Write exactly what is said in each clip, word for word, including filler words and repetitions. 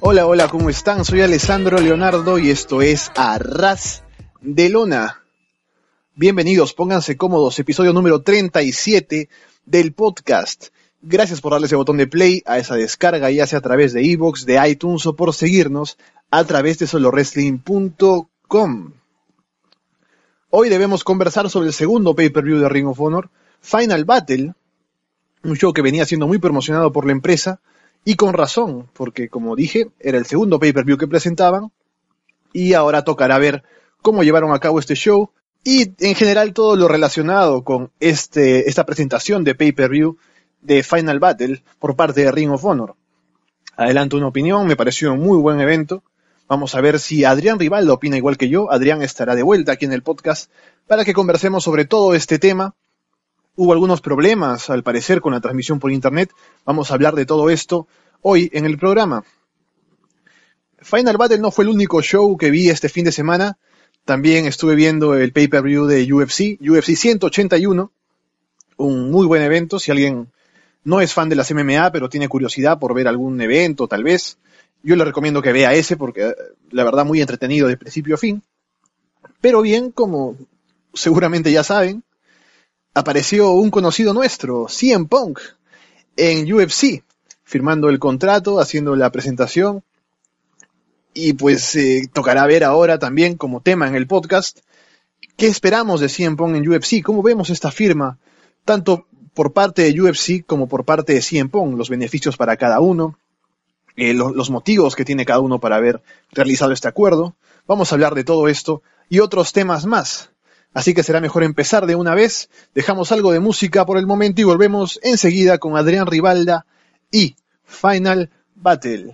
Hola, hola, ¿cómo están? Soy Alessandro Leonardo y esto es Arras de Lona. Bienvenidos, pónganse cómodos, episodio número treinta y siete del podcast. Gracias por darle ese botón de play a esa descarga, ya sea a través de iVoox, de iTunes o por seguirnos a través de solo wrestling punto com. Hoy debemos conversar sobre el segundo pay-per-view de Ring of Honor, Final Battle, un show que venía siendo muy promocionado por la empresa, y con razón, porque como dije, era el segundo pay-per-view que presentaban, y ahora tocará ver cómo llevaron a cabo este show, y en general todo lo relacionado con este, esta presentación de pay-per-view de Final Battle por parte de Ring of Honor. Adelanto una opinión, me pareció un muy buen evento. Vamos a ver si Adrián Rivalda opina igual que yo. Adrián estará de vuelta aquí en el podcast para que conversemos sobre todo este tema. Hubo algunos problemas, al parecer, con la transmisión por internet. Vamos a hablar de todo esto hoy en el programa. Final Battle no fue el único show que vi este fin de semana. También estuve viendo el pay-per-view de U F C, U F C ciento ochenta y uno. Un muy buen evento. Si alguien no es fan de las M M A, pero tiene curiosidad por ver algún evento, tal vez, yo le recomiendo que vea ese, porque la verdad muy entretenido de principio a fin. Pero bien, como seguramente ya saben, apareció un conocido nuestro, C M Punk, en U F C, firmando el contrato, haciendo la presentación, y pues eh, tocará ver ahora también como tema en el podcast, ¿qué esperamos de C M Punk en U F C? ¿Cómo vemos esta firma, tanto por parte de U F C como por parte de C M Punk, los beneficios para cada uno, eh, lo, los motivos que tiene cada uno para haber realizado este acuerdo? Vamos a hablar de todo esto y otros temas más. Así que será mejor empezar de una vez. Dejamos algo de música por el momento y volvemos enseguida con Adrián Rivalda y Final Battle.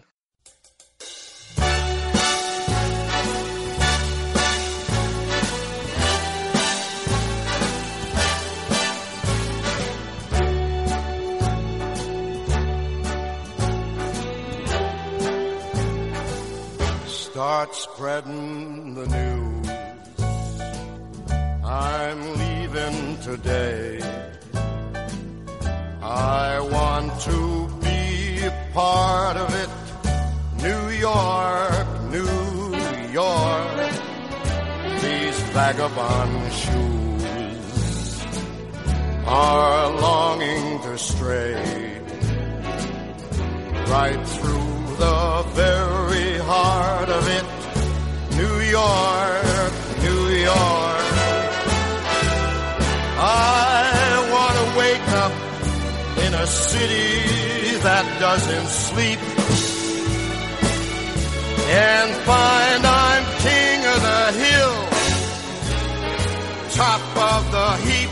Start spreading the news. I'm leaving today. I want to be a part of it. New York, New York. These vagabond shoes are longing to stray right through the very heart of it. New York, New York. I want to wake up in a city that doesn't sleep and find I'm king of the hill, top of the heap.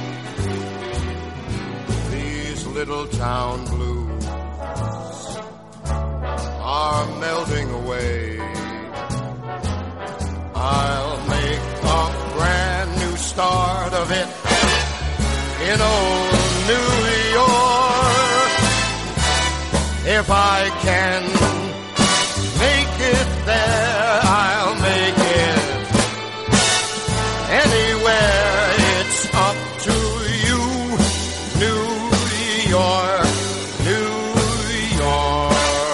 These little town blues are melting away. I'll make a brand new start of it in old New York. If I can make it there, I'll make it anywhere. It's up to you, New York, New York.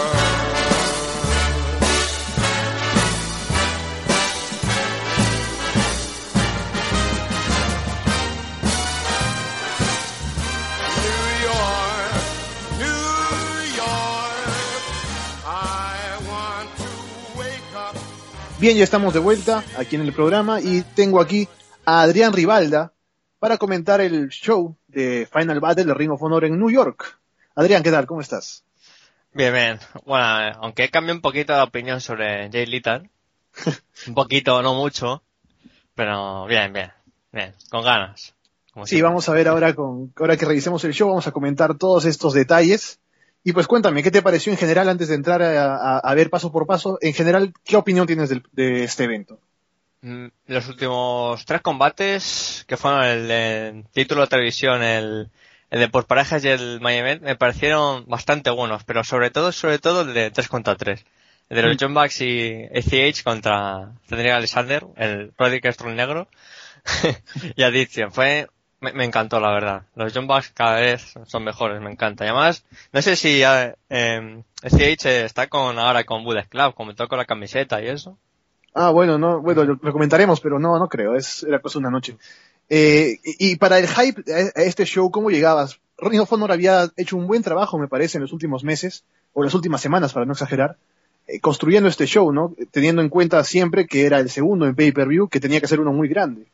Bien, ya estamos de vuelta aquí en el programa y tengo aquí a Adrián Rivalda para comentar el show de Final Battle de Ring of Honor en New York. Adrián, ¿qué tal? ¿Cómo estás? Bien, bien. Bueno, aunque cambie un poquito de opinión sobre Jay Lethal, un poquito, no mucho, pero bien, bien, bien, con ganas. Como sí, siempre. Vamos a ver ahora, con, ahora que revisemos el show, vamos a comentar todos estos detalles. Y pues cuéntame, ¿qué te pareció en general antes de entrar a, a, a ver paso por paso? En general, ¿qué opinión tienes de, de este evento? Los últimos tres combates, que fueron el de título de televisión, el, el de por parejas y el main event, me parecieron bastante buenos, pero sobre todo, sobre todo el de tres contra tres. El de los John Bucks y A C H contra Cedric Alexander, el Roderick Strong negro, y Addiction. Fue me, me encantó, la verdad. Los Young Bucks cada vez son mejores, me encanta. Y además, no sé si eh, eh, C H está con ahora con Bullet Club, comentó con la camiseta y eso. Ah, bueno, no, bueno, lo, lo comentaremos, pero no, no creo, es era cosa de una noche. Eh, y, y para el hype a este show, ¿cómo llegabas? Ring of Honor había hecho un buen trabajo, me parece, en los últimos meses, o las últimas semanas, para no exagerar, eh, construyendo este show, ¿no? Teniendo en cuenta siempre que era el segundo en pay-per-view, que tenía que ser uno muy grande.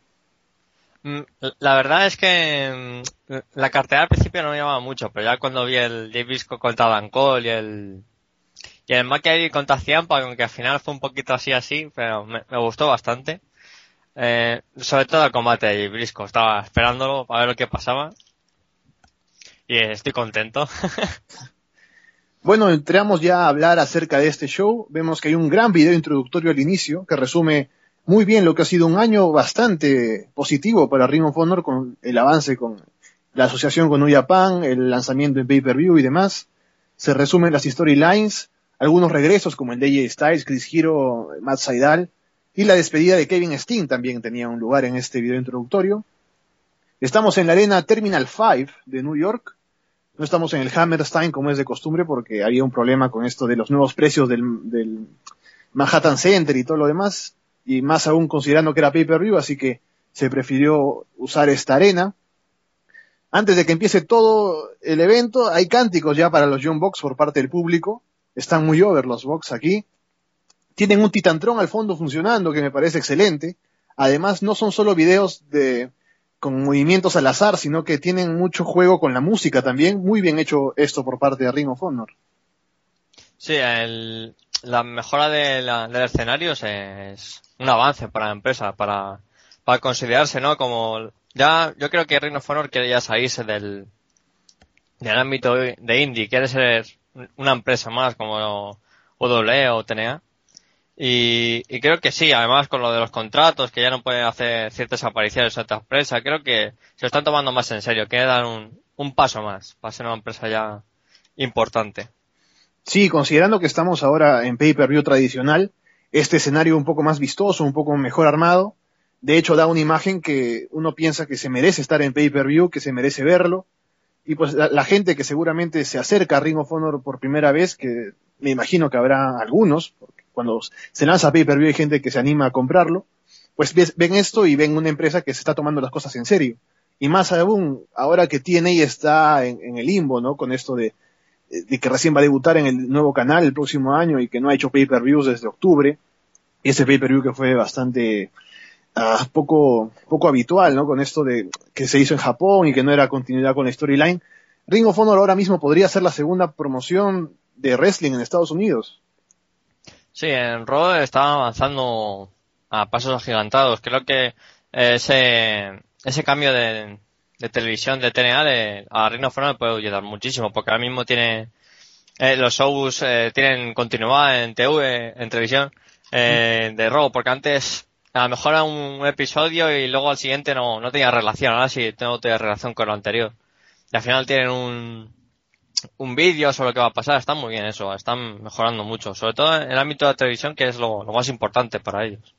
La verdad es que mm, la cartera al principio no me llamaba mucho, pero ya cuando vi el Jay Briscoe contra Dan Cole y el y el Mackie contra Ciampa, aunque al final fue un poquito así así, pero me, me gustó bastante. Eh, sobre todo el combate de Jay Briscoe, estaba esperándolo para ver lo que pasaba y estoy contento. Bueno, entramos ya a hablar acerca de este show. Vemos que hay un gran video introductorio al inicio que resume muy bien lo que ha sido un año bastante positivo para Ring of Honor, con el avance con la asociación con New Japan, el lanzamiento en pay-per-view y demás. Se resumen las storylines, algunos regresos como el de A J Styles, Chris Hero, Matt Sydal, y la despedida de Kevin Steen también tenía un lugar en este video introductorio. Estamos en la arena Terminal cinco de New York. No estamos en el Hammerstein como es de costumbre porque había un problema con esto de los nuevos precios del, del Manhattan Center y todo lo demás, y más aún considerando que era pay-per-view, así que se prefirió usar esta arena. Antes de que empiece todo el evento, hay cánticos ya para los Young Bucks por parte del público. Están muy over los Bucks aquí. Tienen un Titantron al fondo funcionando, que me parece excelente. Además, no son solo videos de con movimientos al azar, sino que tienen mucho juego con la música también. Muy bien hecho esto por parte de Ring of Honor. Sí, el, la mejora de la, del escenario es un avance para la empresa, para, para considerarse, ¿no? Como ya, yo creo que Ring of Honor quiere ya salirse del, del ámbito de indie, quiere ser una empresa más como O W E o T N A. Y, y creo que sí, además con lo de los contratos, que ya no pueden hacer ciertas apariciones en otra empresa, creo que se lo están tomando más en serio, quieren dar un, un paso más para ser una empresa ya importante. Sí, considerando que estamos ahora en pay-per-view tradicional, este escenario un poco más vistoso, un poco mejor armado, de hecho da una imagen que uno piensa que se merece estar en pay-per-view, que se merece verlo, y pues la, la gente que seguramente se acerca a Ring of Honor por primera vez, que me imagino que habrá algunos, porque cuando se lanza pay-per-view hay gente que se anima a comprarlo, pues ven esto y ven una empresa que se está tomando las cosas en serio. Y más aún, ahora que T N A está en, en el limbo, ¿no? Con esto de, de que recién va a debutar en el nuevo canal el próximo año y que no ha hecho pay-per-views desde octubre, y ese pay-per-view que fue bastante uh, poco, poco habitual, ¿no? Con esto de que se hizo en Japón y que no era continuidad con la storyline. Ring of Honor ahora mismo podría ser la segunda promoción de wrestling en Estados Unidos. Sí, en Raw está avanzando a pasos agigantados. Creo que ese ese cambio de, de televisión de T N A de, a Ring of Honor puede ayudar muchísimo, porque ahora mismo tiene eh, los shows eh, tienen continuidad en T V, en televisión eh, de Raw, porque antes a lo mejor era un episodio y luego al siguiente no, no tenía relación, ahora sí no tiene relación con lo anterior. Y al final tienen un un vídeo sobre lo que va a pasar, está muy bien eso, están mejorando mucho, sobre todo en el ámbito de la televisión, que es lo, lo más importante para ellos.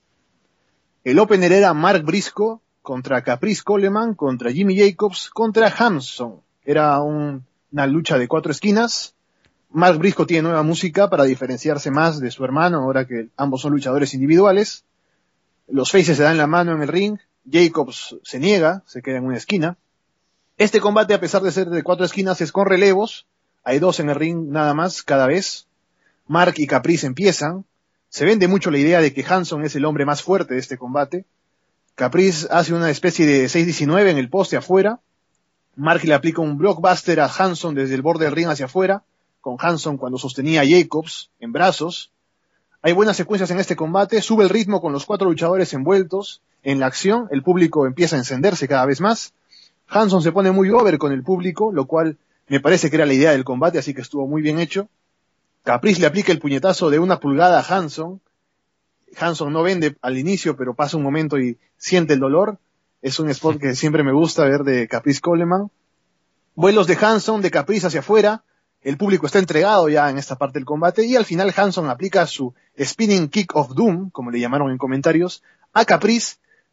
El opener era Mark Briscoe contra Caprice Coleman, contra Jimmy Jacobs, contra Hanson. Era un, una lucha de cuatro esquinas. Mark Briscoe tiene nueva música para diferenciarse más de su hermano, ahora que ambos son luchadores individuales. Los faces se dan la mano en el ring, Jacobs se niega, se queda en una esquina. Este combate, a pesar de ser de cuatro esquinas, es con relevos. Hay dos en el ring nada más, cada vez. Mark y Caprice empiezan. Se vende mucho la idea de que Hanson es el hombre más fuerte de este combate. Caprice hace una especie de seis diecinueve en el poste afuera. Mark le aplica un blockbuster a Hanson desde el borde del ring hacia afuera, con Hanson cuando sostenía a Jacobs en brazos. Hay buenas secuencias en este combate. Sube el ritmo con los cuatro luchadores envueltos en la acción. El público empieza a encenderse cada vez más. Hanson se pone muy over con el público, lo cual me parece que era la idea del combate, así que estuvo muy bien hecho. Caprice le aplica el puñetazo de una pulgada a Hanson. Hanson no vende al inicio, pero pasa un momento y siente el dolor. Es un spot que siempre me gusta ver de Caprice Coleman. Vuelos de Hanson, de Caprice hacia afuera. El público está entregado ya en esta parte del combate. Y al final Hanson aplica su Spinning Kick of Doom, como le llamaron en comentarios, a Caprice,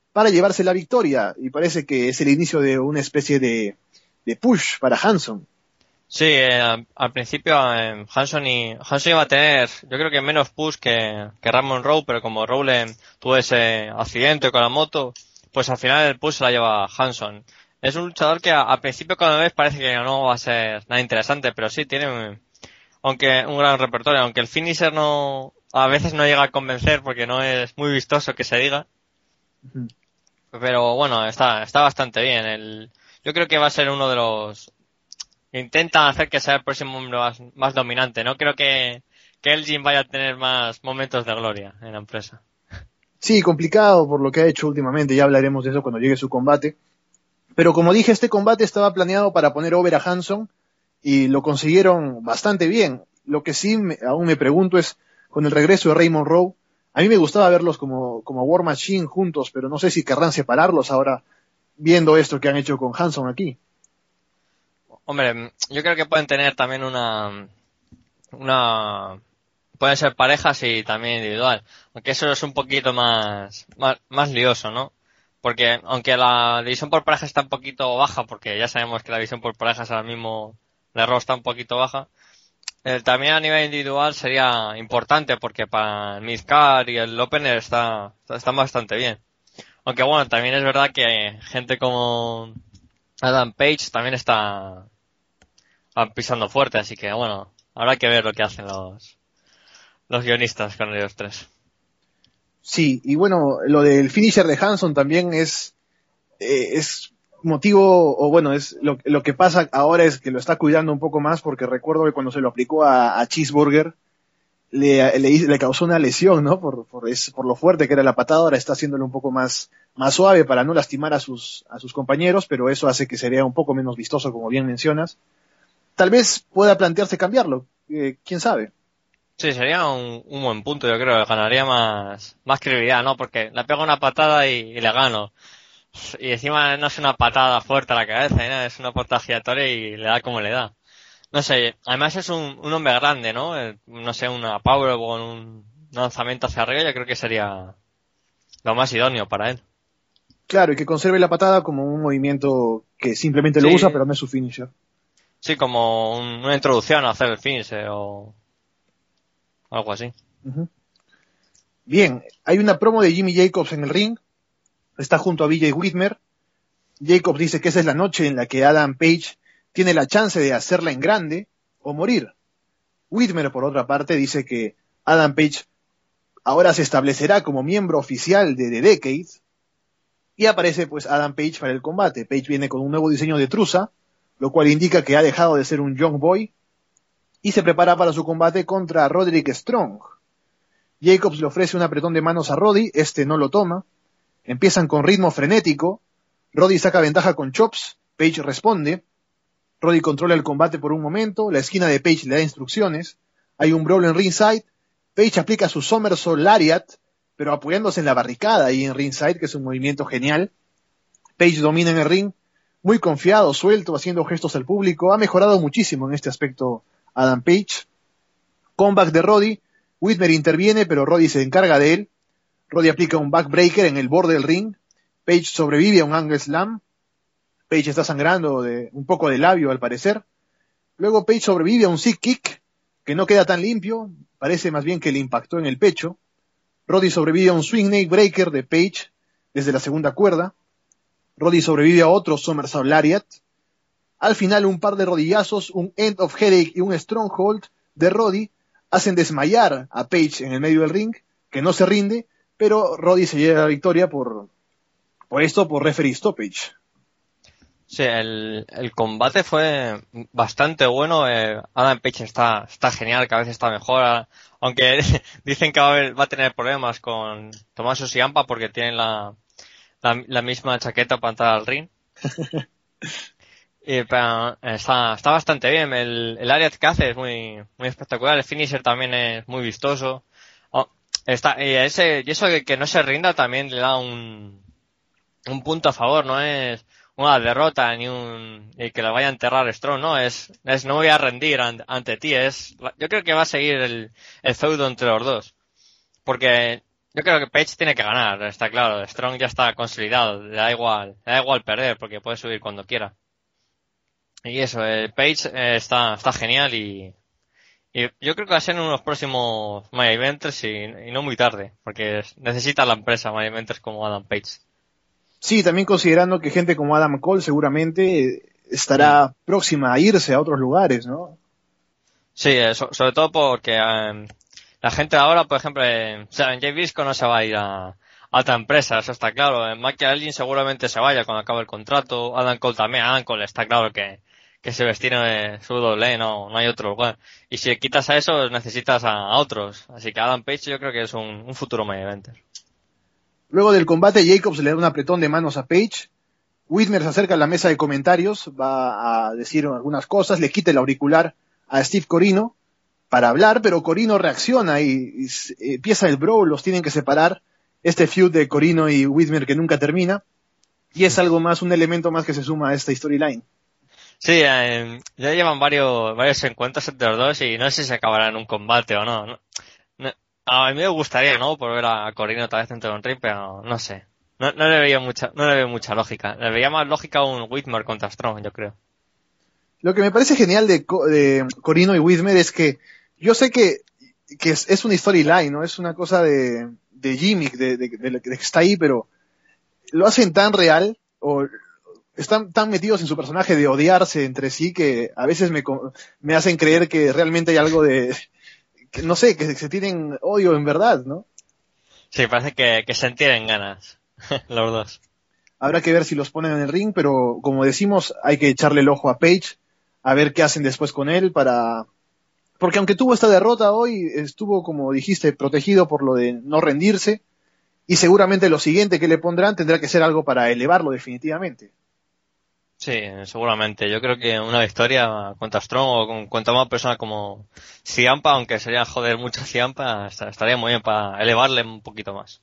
para llevarse la victoria, y parece que es el inicio de una especie de, de push para Hanson. Sí, eh, al principio eh, Hanson y Hanson iba a tener, yo creo que menos push que, que Ramon Rowe, pero como Rowe le, tuvo ese accidente con la moto, pues al final el push se la lleva Hanson. Es un luchador que a- al principio cuando ves parece que no va a ser nada interesante, pero sí tiene un, aunque un gran repertorio, aunque el finisher no, a veces no llega a convencer porque no es muy vistoso que se diga, Ujú. pero bueno, está, está bastante bien. El, yo creo que va a ser uno de los, intentan hacer que sea el próximo hombre más, más dominante. No creo que, que Elgin vaya a tener más momentos de gloria en la empresa. Sí, complicado por lo que ha hecho últimamente, ya hablaremos de eso cuando llegue su combate. Pero como dije, este combate estaba planeado para poner over a Hanson y lo consiguieron bastante bien. Lo que sí me- aún me pregunto es, con el regreso de Raymond Rowe, a mí me gustaba verlos como, como War Machine juntos, pero no sé si querrán separarlos ahora, viendo esto que han hecho con Hanson aquí. Hombre, yo creo que pueden tener también una, una, pueden ser parejas y también individual. Aunque eso es un poquito más, más, más lioso, ¿no? Porque aunque la división por parejas está un poquito baja, porque ya sabemos que la división por parejas ahora mismo de Raw está un poquito baja, eh, también a nivel individual sería importante porque para el Midcard y el Opener está, están bastante bien. Aunque bueno, también es verdad que gente como Adam Page también está ah, pisando fuerte, así que bueno, habrá que ver lo que hacen los, los guionistas con ellos tres. Sí, y bueno, lo del finisher de Hanson también es, eh, es motivo, o bueno, es lo, lo que pasa ahora es que lo está cuidando un poco más, porque recuerdo que cuando se lo aplicó a, a Cheeseburger, le, le, le causó una lesión, ¿no? Por, por, es, por lo fuerte que era la patada, ahora está haciéndolo un poco más, más suave para no lastimar a sus, a sus compañeros, pero eso hace que sería un poco menos vistoso, como bien mencionas. Tal vez pueda plantearse cambiarlo, eh, quién sabe. Sí, sería un, un buen punto, yo creo, ganaría más, más credibilidad, ¿no? Porque le pego una patada y, y le gano. Y encima no es una patada fuerte a la cabeza, ¿no? Es una patada giratoria y le da como le da. No sé, además es un, un hombre grande, ¿no? Eh, No sé, una powerbomb, un lanzamiento hacia arriba, yo creo que sería lo más idóneo para él. Claro, y que conserve la patada como un movimiento que simplemente lo usa, Sí, pero no es su finisher. sí, como un- una introducción a hacer el finish eh, o algo así. Ujú. Bien, hay una promo de Jimmy Jacobs en el ring, está junto a B J Whitmer. Jacobs dice que esa es la noche en la que Adam Page tiene la chance de hacerla en grande o morir. Whitmer, por otra parte, dice que Adam Page ahora se establecerá como miembro oficial de The Decade y aparece pues Adam Page para el combate. Page viene con un nuevo diseño de truza, lo cual indica que ha dejado de ser un Young Boy y se prepara para su combate contra Roderick Strong. Jacobs le ofrece un apretón de manos a Roddy, este no lo toma. Empiezan con ritmo frenético. Roddy saca ventaja con chops, Page responde. Roddy controla el combate por un momento, la esquina de Page le da instrucciones. Hay un brawl en ringside. Page aplica su somersault lariat, pero apoyándose en la barricada y en ringside, que es un movimiento genial. Page domina en el ring, muy confiado, suelto, haciendo gestos al público. Ha mejorado muchísimo en este aspecto Adam Page. Comeback de Roddy. Whitmer interviene, pero Roddy se encarga de él. Roddy aplica un backbreaker en el borde del ring. Page sobrevive a un angle slam. Page está sangrando de un poco de labio al parecer. Luego Page sobrevive a un sick kick que no queda tan limpio. Parece más bien que le impactó en el pecho. Roddy sobrevive a un swing neck breaker de Page desde la segunda cuerda. Roddy sobrevive a otro somersault lariat. Al final un par de rodillazos, un end of headache y un stronghold de Roddy hacen desmayar a Page en el medio del ring, que no se rinde, pero Roddy se lleva la victoria por, por esto, por referee stoppage. Sí, el, el combate fue bastante bueno. Eh, Adam Page está, está genial, cada vez está mejor. Aunque dicen que va a, haber, va a tener problemas con Tommaso Ciampa porque tienen la, la, la misma chaqueta para entrar al ring. Y, pero, está, está bastante bien. El, el área que hace es muy, muy espectacular. El finisher también es muy vistoso. Oh, está, y, ese, y eso de que no se rinda también le da un, un punto a favor. No es una derrota ni un y que la vaya a enterrar Strong, no, es, es no voy a rendir ante, ante ti. Es, yo creo que va a seguir el, el feudo entre los dos. Porque Yo creo que Page tiene que ganar, está claro. Strong ya está consolidado, le da igual, le da igual perder porque puede subir cuando quiera. Y eso, eh, Page eh, está, está genial y, y yo creo que va a ser en unos próximos Main Eventers y, y no muy tarde, porque necesita la empresa Main Eventers como Adam Page. Sí, también considerando que gente como Adam Cole seguramente estará mm. próxima a irse a otros lugares, ¿no? Sí, so, sobre todo porque eh, la gente ahora, por ejemplo, eh, o sea, en Jay Briscoe no se va a ir a, a otra empresa, eso está claro. En Mackie Elgin seguramente se vaya cuando acabe el contrato. Adam Cole también, Adam Cole está claro que, que se vestirá de su doble, no, no hay otro lugar. Y si quitas a eso, necesitas a, a otros. Así que Adam Page yo creo que es un, un futuro main eventer. Luego del combate, Jacobs le da un apretón de manos a Page. Whitmer se acerca a la mesa de comentarios, va a decir algunas cosas, le quita el auricular a Steve Corino para hablar, pero Corino reacciona y, y empieza el brawl, los tienen que separar. Este feud de Corino y Whitmer que nunca termina. Y es algo más, un elemento más que se suma a esta storyline. Sí, eh, ya llevan varios varios encuentros entre los dos y no sé si se acabará en un combate o no. no, no a mí me gustaría, ¿no? Por ver a Corino otra vez dentro de un ring, pero no sé. No, no le veía mucha, no le veo mucha lógica. Le veía más lógica un Whitmer contra Strong, yo creo. Lo que me parece genial de, de Corino y Whitmer es que yo sé que, que es, es una storyline, ¿no? Es una cosa de, de gimmick, de, de, de, de que está ahí, pero lo hacen tan real o están tan metidos en su personaje de odiarse entre sí que a veces me, me hacen creer que realmente hay algo de, que, no sé, que se tienen odio en verdad, ¿no? Sí, parece que, que se tienen ganas, los dos. Habrá que ver si los ponen en el ring, pero como decimos, hay que echarle el ojo a Page, a ver qué hacen después con él para... Porque aunque tuvo esta derrota hoy, estuvo, como dijiste, protegido por lo de no rendirse, y seguramente lo siguiente que le pondrán tendrá que ser algo para elevarlo definitivamente. Sí, seguramente. Yo creo que una victoria contra Strong o con, contra una persona como Ciampa, aunque sería joder mucho Ciampa, estaría muy bien para elevarle un poquito más.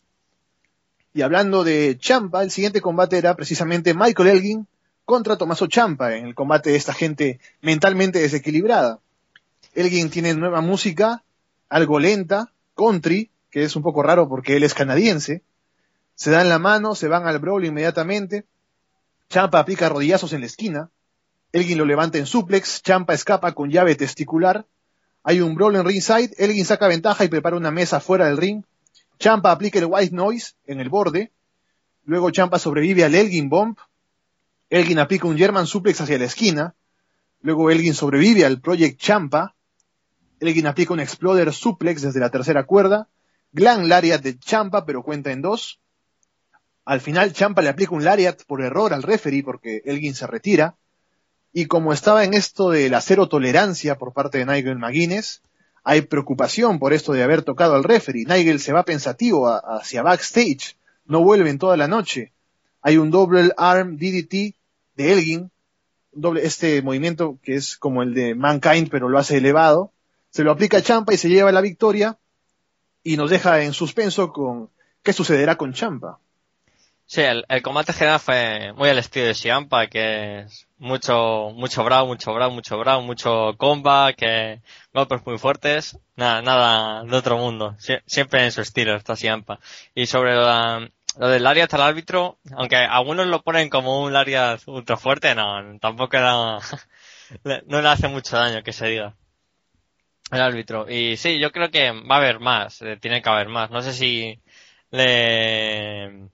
Y hablando de Ciampa, el siguiente combate era precisamente Michael Elgin contra Tommaso Ciampa, en el combate de esta gente mentalmente desequilibrada. Elgin tiene nueva música, algo lenta, country, que es un poco raro porque él es canadiense. Se dan la mano, se van al brawl inmediatamente. Ciampa aplica rodillazos en la esquina. Elgin lo levanta en suplex. Ciampa escapa con llave testicular. Hay un brawl en ringside. Elgin saca ventaja y prepara una mesa fuera del ring. Ciampa aplica el white noise en el borde. Luego Ciampa sobrevive al Elgin Bomb. Elgin aplica un German suplex hacia la esquina. Luego Elgin sobrevive al Project Ciampa. Elgin aplica un Exploder suplex desde la tercera cuerda. Glam Lariat de Ciampa, pero cuenta en dos. Al final Ciampa le aplica un Lariat por error al referee porque Elgin se retira. Y como estaba en esto de la cero tolerancia por parte de Nigel McGuinness, hay preocupación por esto de haber tocado al referee. Nigel se va pensativo a, hacia backstage. No vuelve en toda la noche. Hay un double arm D D T de Elgin. Doble, este movimiento que es como el de Mankind, pero lo hace elevado. Se lo aplica a Ciampa y se lleva la victoria. Y nos deja en suspenso con qué sucederá con Ciampa. Sí, el, el combate general fue muy al estilo de Ciampa, que es mucho, mucho brawl, mucho brawl, mucho brawl, mucho combat, que golpes muy fuertes, nada, nada de otro mundo, Sie, siempre en su estilo está Ciampa. Y sobre la, lo del Lariat al árbitro, aunque algunos lo ponen como un Lariat ultra fuerte, no, tampoco era, no le hace mucho daño que se diga. El árbitro. Y sí, yo creo que va a haber más, eh, tiene que haber más. No sé si le...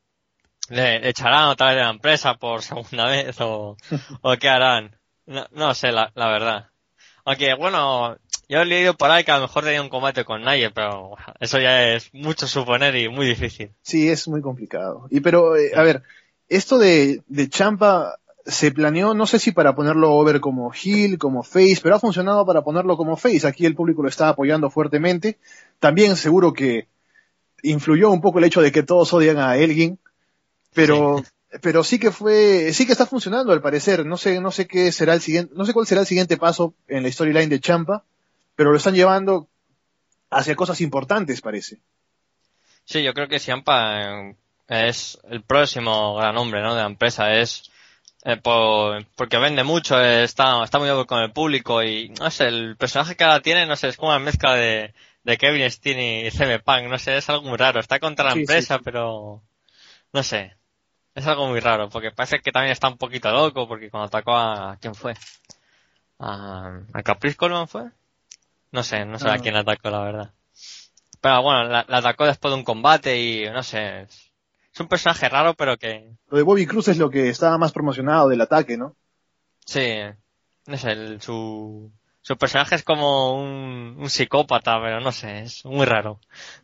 le echarán otra vez de la empresa por segunda vez o, o qué harán. No, no sé, la, la verdad. Aunque, bueno, yo he leído por ahí que a lo mejor tenía un combate con Nigel, pero eso ya es mucho suponer y muy difícil. Sí, es muy complicado. Y pero, eh, a ver, esto de, de Ciampa se planeó, no sé si para ponerlo over como heel, como face, pero ha funcionado para ponerlo como face. Aquí el público lo está apoyando fuertemente. También seguro que influyó un poco el hecho de que todos odian a Elgin. Pero, sí. pero sí que fue, sí que está funcionando al parecer. No sé, no sé qué será el siguiente, no sé cuál será el siguiente paso en la storyline de Ciampa, pero lo están llevando hacia cosas importantes, parece. Sí, yo creo que Ciampa es el próximo gran hombre, ¿no? De la empresa. Es, eh, por, porque vende mucho, eh, está, está muy bien con el público y, no sé, el personaje que ahora tiene, no sé, es como una mezcla de, de Kevin Steen y C M Punk, no sé, es algo muy raro. Está contra la Sí, empresa, sí, sí. pero no sé. Es algo muy raro, porque parece que también está un poquito loco, porque cuando atacó a... ¿Quién fue? ¿A, a Caprice Coleman fue? No sé, no sé a Ah, quién atacó, la verdad. Pero bueno, la, la atacó después de un combate y no sé. Es, es un personaje raro, pero que... lo de Bobby Cruz es lo que estaba más promocionado del ataque, ¿no? Sí, no sé, el- su... Su personaje es como un, un psicópata, pero no sé, es muy raro.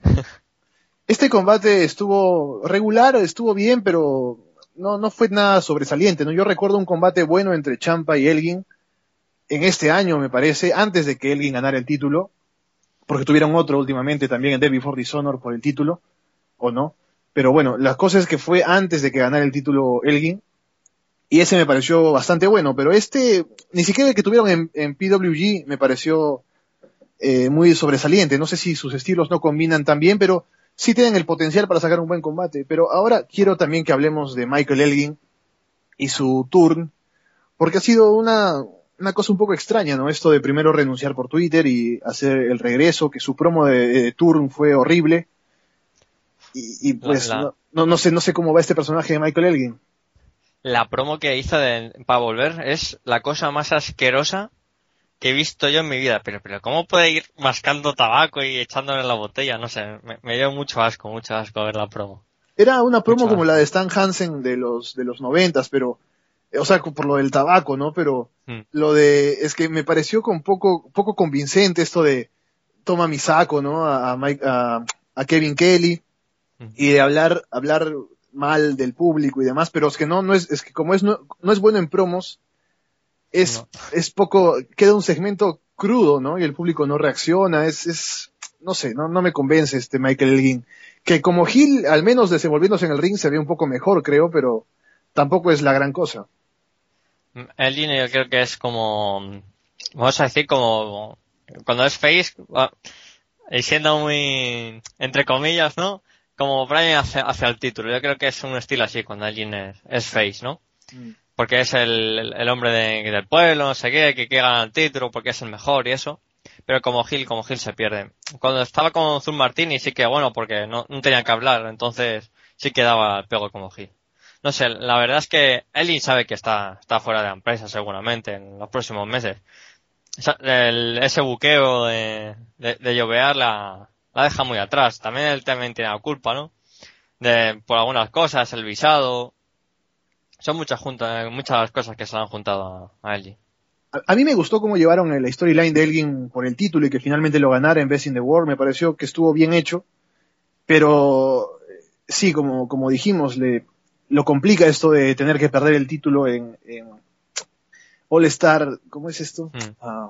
Este combate estuvo regular, estuvo bien, pero no, no fue nada sobresaliente, ¿no? Yo recuerdo un combate bueno entre Ciampa y Elgin en este año, me parece, antes de que Elgin ganara el título, porque tuvieron otro últimamente también en Day Before Dishonor por el título, o no. Pero bueno, la cosa es que fue antes de que ganara el título Elgin, y ese me pareció bastante bueno, pero este, ni siquiera el que tuvieron en, en P W G me pareció eh, muy sobresaliente. No sé si sus estilos no combinan tan bien, pero sí tienen el potencial para sacar un buen combate. Pero ahora quiero también que hablemos de Michael Elgin y su turn, porque ha sido una, una cosa un poco extraña, ¿no? Esto de primero renunciar por Twitter y hacer el regreso, que su promo de, de turn fue horrible. Y, y La, pues la, no, no, no sé, no sé cómo va este personaje de Michael Elgin. la promo que hizo de, para volver es la cosa más asquerosa que he visto yo en mi vida. Pero, pero, ¿cómo puede ir mascando tabaco y echándolo en la botella? No sé, me, me dio mucho asco, mucho asco ver la promo. Era una promo Mucho como la de asco. Stan Hansen de los, de los noventas, pero, o sea, por lo del tabaco, ¿no? Pero Mm, lo de, es que me pareció con poco, poco convincente esto de toma mi saco, ¿no? A, a Mike, a, a Kevin Kelly mm. y de hablar, hablar mal del público y demás, pero es que no, no es, es que como es, no, no es bueno en promos, es, No. es poco, queda un segmento crudo, ¿no? Y el público no reacciona, es, es, no sé, no, no me convence este Michael Elgin. Que como Hill, al menos desenvolviéndose en el ring, se ve un poco mejor, creo, pero tampoco es la gran cosa. El Dino yo creo que es como, vamos a decir como, cuando es face, va- y siendo muy, entre comillas, ¿no? Como Brian hacia, hacia el título. Yo creo que es un estilo así cuando alguien es, es face, ¿no? Mm. Porque es el, el, el hombre de- del pueblo, no sé qué, que, que gana el título porque es el mejor y eso. Pero como Gil, como Gil se pierde. Cuando estaba con Zul Martini sí que bueno, porque no, no tenían que hablar, entonces sí que daba el pego como Gil. No sé, la verdad es que Elin sabe que está, está fuera de la empresa seguramente en los próximos meses. Esa- el- ese buqueo de, de, de llovear la, la deja muy atrás. También él también tiene la culpa, ¿no? De, por algunas cosas, el visado. Son muchas juntas, muchas cosas que se le han juntado a, a Elgin. A, a mí me gustó cómo llevaron la storyline de Elgin por el título y que finalmente lo ganara en Best in the World, me pareció que estuvo bien hecho, pero eh, sí, como, como dijimos, le, lo complica esto de tener que perder el título en, en All Star, ¿cómo es esto? Mm, Ah,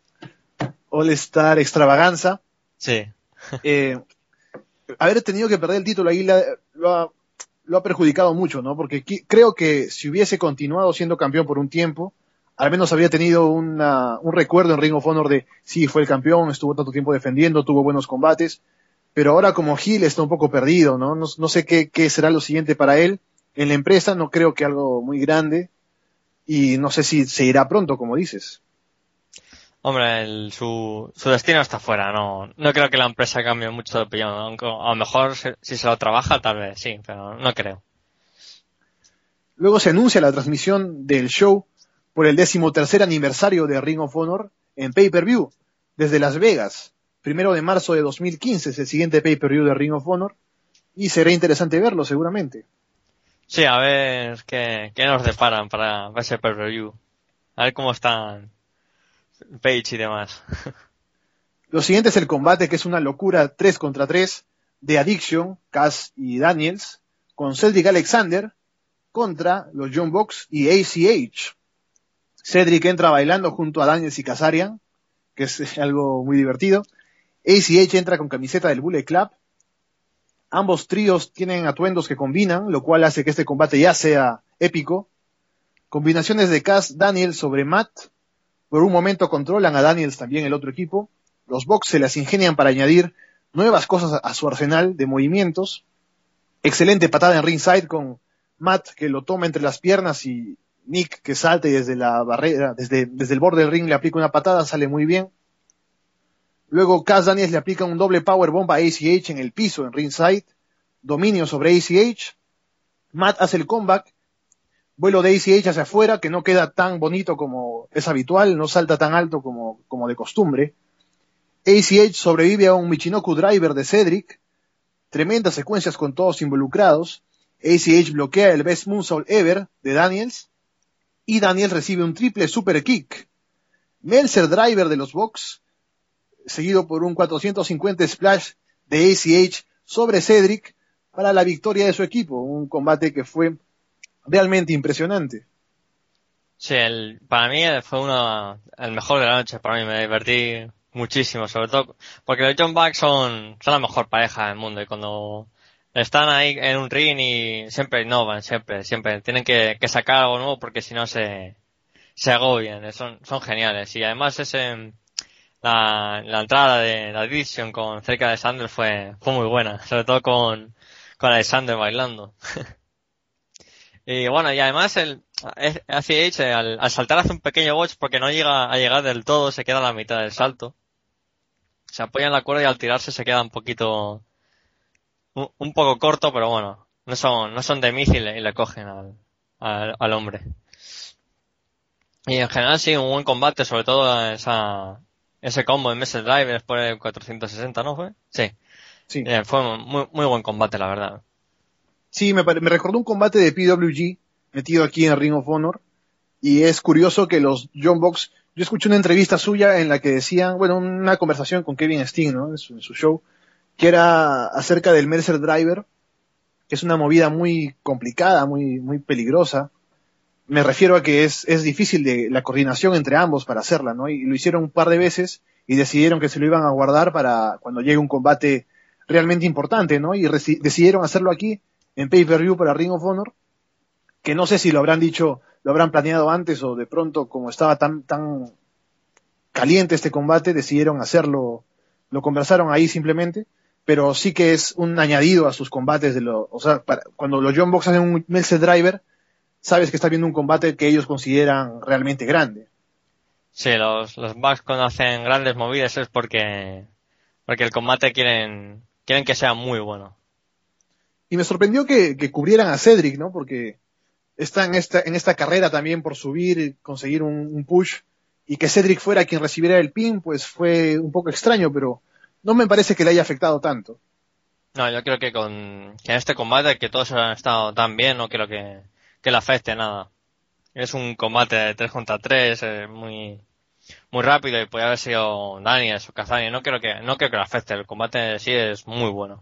All Star Extravaganza. sí. Eh, haber tenido que perder el título ahí la- lo, ha, lo ha perjudicado mucho, ¿no? Porque qui- creo que si hubiese continuado siendo campeón por un tiempo, al menos habría tenido una, un recuerdo en Ring of Honor de, sí, fue el campeón, estuvo tanto tiempo defendiendo, tuvo buenos combates, pero ahora como Hill está un poco perdido, ¿no? No, no sé qué, qué será lo siguiente para él. En la empresa no creo que algo muy grande y no sé si se irá pronto, como dices. Hombre, el- su, su destino está fuera. No, no creo que la empresa cambie mucho de opinión. Aunque a lo mejor se- si se lo trabaja, tal vez sí, pero no creo. Luego se anuncia la transmisión del show por el decimotercer aniversario de Ring of Honor en pay-per-view desde Las Vegas. Primero de marzo de dos mil quince es el siguiente pay-per-view de Ring of Honor y será interesante verlo seguramente. Sí, a ver qué, qué nos deparan para ese pay-per-view. A ver cómo están Page y demás. Lo siguiente es el combate que es una locura tres contra tres de Addiction, Cass y Daniels con Cedric Alexander contra los Young Bucks y A C H. Cedric entra bailando junto a Daniels y Kazarian, que es algo muy divertido. A C H entra con camiseta del Bullet Club. Ambos tríos tienen atuendos que combinan, lo cual hace que este combate ya sea épico. Combinaciones de Cass Daniels sobre Matt. Por un momento controlan a Daniels también el otro equipo. Los Bucks se las ingenian para añadir nuevas cosas a su arsenal de movimientos. Excelente patada en ringside con Matt que lo toma entre las piernas y Nick que salta y desde la barrera, desde, desde el borde del ring le aplica una patada, sale muy bien. Luego Cass Daniels le aplica un doble power bomb a A C H en el piso, en ringside. Dominio sobre A C H. Matt hace el comeback. Vuelo de A C H hacia afuera, que no queda tan bonito como es habitual, no salta tan alto como, como de costumbre. A C H sobrevive a un Michinoku Driver de Cedric. Tremendas secuencias con todos involucrados. A C H bloquea el Best Moonsault Ever de Daniels. Y Daniels recibe un triple super kick. Meltzer Driver de los Bucks, seguido por un cuatrocientos cincuenta Splash de A C H sobre Cedric para la victoria de su equipo. Un combate que fue realmente impresionante. Sí, el, para mí fue uno, el mejor de la noche. Para mí me divertí muchísimo, sobre todo porque los Young Bucks son, son la mejor pareja del mundo y cuando están ahí en un ring y siempre innovan, siempre, siempre tienen que, que sacar algo nuevo porque si no se, se agobian, son, son geniales. Y además ese, la, la entrada de la Vision con Cedric Alexander fue, fue muy buena, sobre todo con, con Alexander bailando. Y bueno, y además el A C H al, al saltar hace un pequeño botch porque no llega a llegar del todo, se queda a la mitad del salto. Se apoya en la cuerda y al tirarse se queda un poquito, un, un poco corto, pero bueno, no son, no son de miss y le, y le cogen al, al, al hombre. Y en general sí, un buen combate, sobre todo esa, ese combo en Message Drive después del cuatrocientos sesenta, ¿no fue? Sí. Sí. Eh, fue muy, muy buen combate, la verdad. Sí, me, me recordó un combate de P W G metido aquí en Ring of Honor. Y es curioso que los Young Bucks, yo escuché una entrevista suya en la que decían, bueno, una conversación con Kevin Steen, ¿no? En su, en su show, que era acerca del Meltzer Driver, que es una movida muy complicada, muy, muy peligrosa. Me refiero a que es, es difícil de la coordinación entre ambos para hacerla, ¿no? Y lo hicieron un par de veces y decidieron que se lo iban a guardar para cuando llegue un combate realmente importante, ¿no? Y reci- decidieron hacerlo aquí en pay-per-view para Ring of Honor, que no sé si lo habrán dicho, lo habrán planeado antes o de pronto, como estaba tan, tan caliente este combate, decidieron hacerlo, lo conversaron ahí simplemente, pero sí que es un añadido a sus combates de lo, o sea, para, cuando los Young Bucks hacen un Meltzer Driver, sabes que estás viendo un combate que ellos consideran realmente grande. Sí, los, los Bucks cuando hacen grandes movidas es porque, porque el combate quieren, quieren que sea muy bueno. Y me sorprendió que, que cubrieran a Cedric, ¿no? Porque está en esta, en esta carrera también por subir, conseguir un, un push, y que Cedric fuera quien recibiera el pin, pues fue un poco extraño, pero no me parece que le haya afectado tanto. No, yo creo que con, que en este combate que todos han estado tan bien, no creo que, que le afecte nada. Es un combate de tres contra tres, eh, muy, muy rápido y puede haber sido Daniels o Kazani. No creo que, no creo que le afecte. El combate en sí es muy bueno.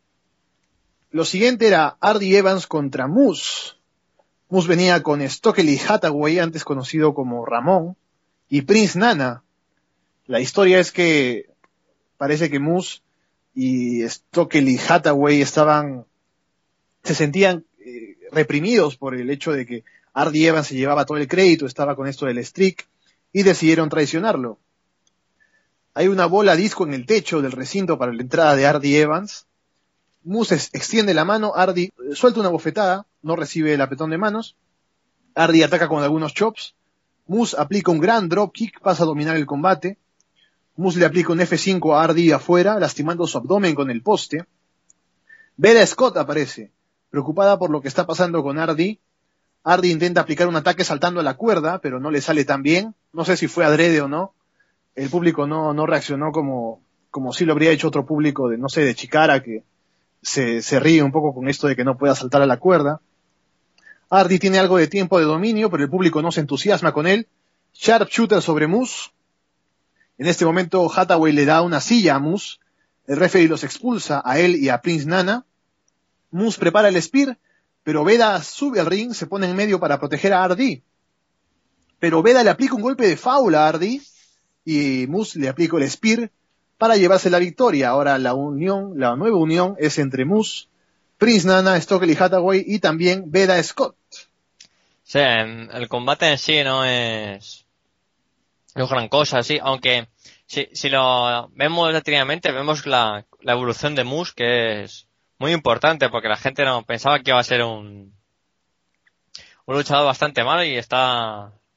Lo siguiente era Hardy Evans contra Moose. Moose venía con Stokely Hathaway, antes conocido como Ramón, y Prince Nana. La historia es que parece que Moose y Stokely Hathaway estaban, se sentían eh, reprimidos por el hecho de que Hardy Evans se llevaba todo el crédito, estaba con esto del streak, y decidieron traicionarlo. Hay una bola disco en el techo del recinto para la entrada de Hardy Evans. Moose extiende la mano, Hardy suelta una bofetada, no recibe el apretón de manos. Hardy ataca con algunos chops. Moose aplica un gran dropkick, pasa a dominar el combate. Moose le aplica un F cinco a Hardy afuera, lastimando su abdomen con el poste. Bella Scott aparece, preocupada por lo que está pasando con Hardy. Hardy intenta aplicar un ataque saltando a la cuerda, pero no le sale tan bien. No sé si fue adrede o no. El público no, no reaccionó como, como si lo habría hecho otro público de, no sé, de Chikara, que se, se ríe un poco con esto de que no pueda saltar a la cuerda. Hardy tiene algo de tiempo de dominio, pero el público no se entusiasma con él. Sharpshooter sobre Moose. En este momento Hathaway le da una silla a Moose. El referee los expulsa a él y a Prince Nana. Moose prepara el spear, pero Veda sube al ring, se pone en medio para proteger a Hardy. Pero Veda le aplica un golpe de foul a Hardy y Moose le aplica el spear para llevarse la victoria. Ahora la unión, la nueva unión es entre Moose, Prince Nana, Stokely Hathaway y también Veda Scott. Sí, el combate en sí no es, no es gran cosa, sí, aunque si, si lo vemos detenidamente, vemos la, la evolución de Moose, que es muy importante, porque la gente no pensaba que iba a ser un, un luchador bastante malo y está,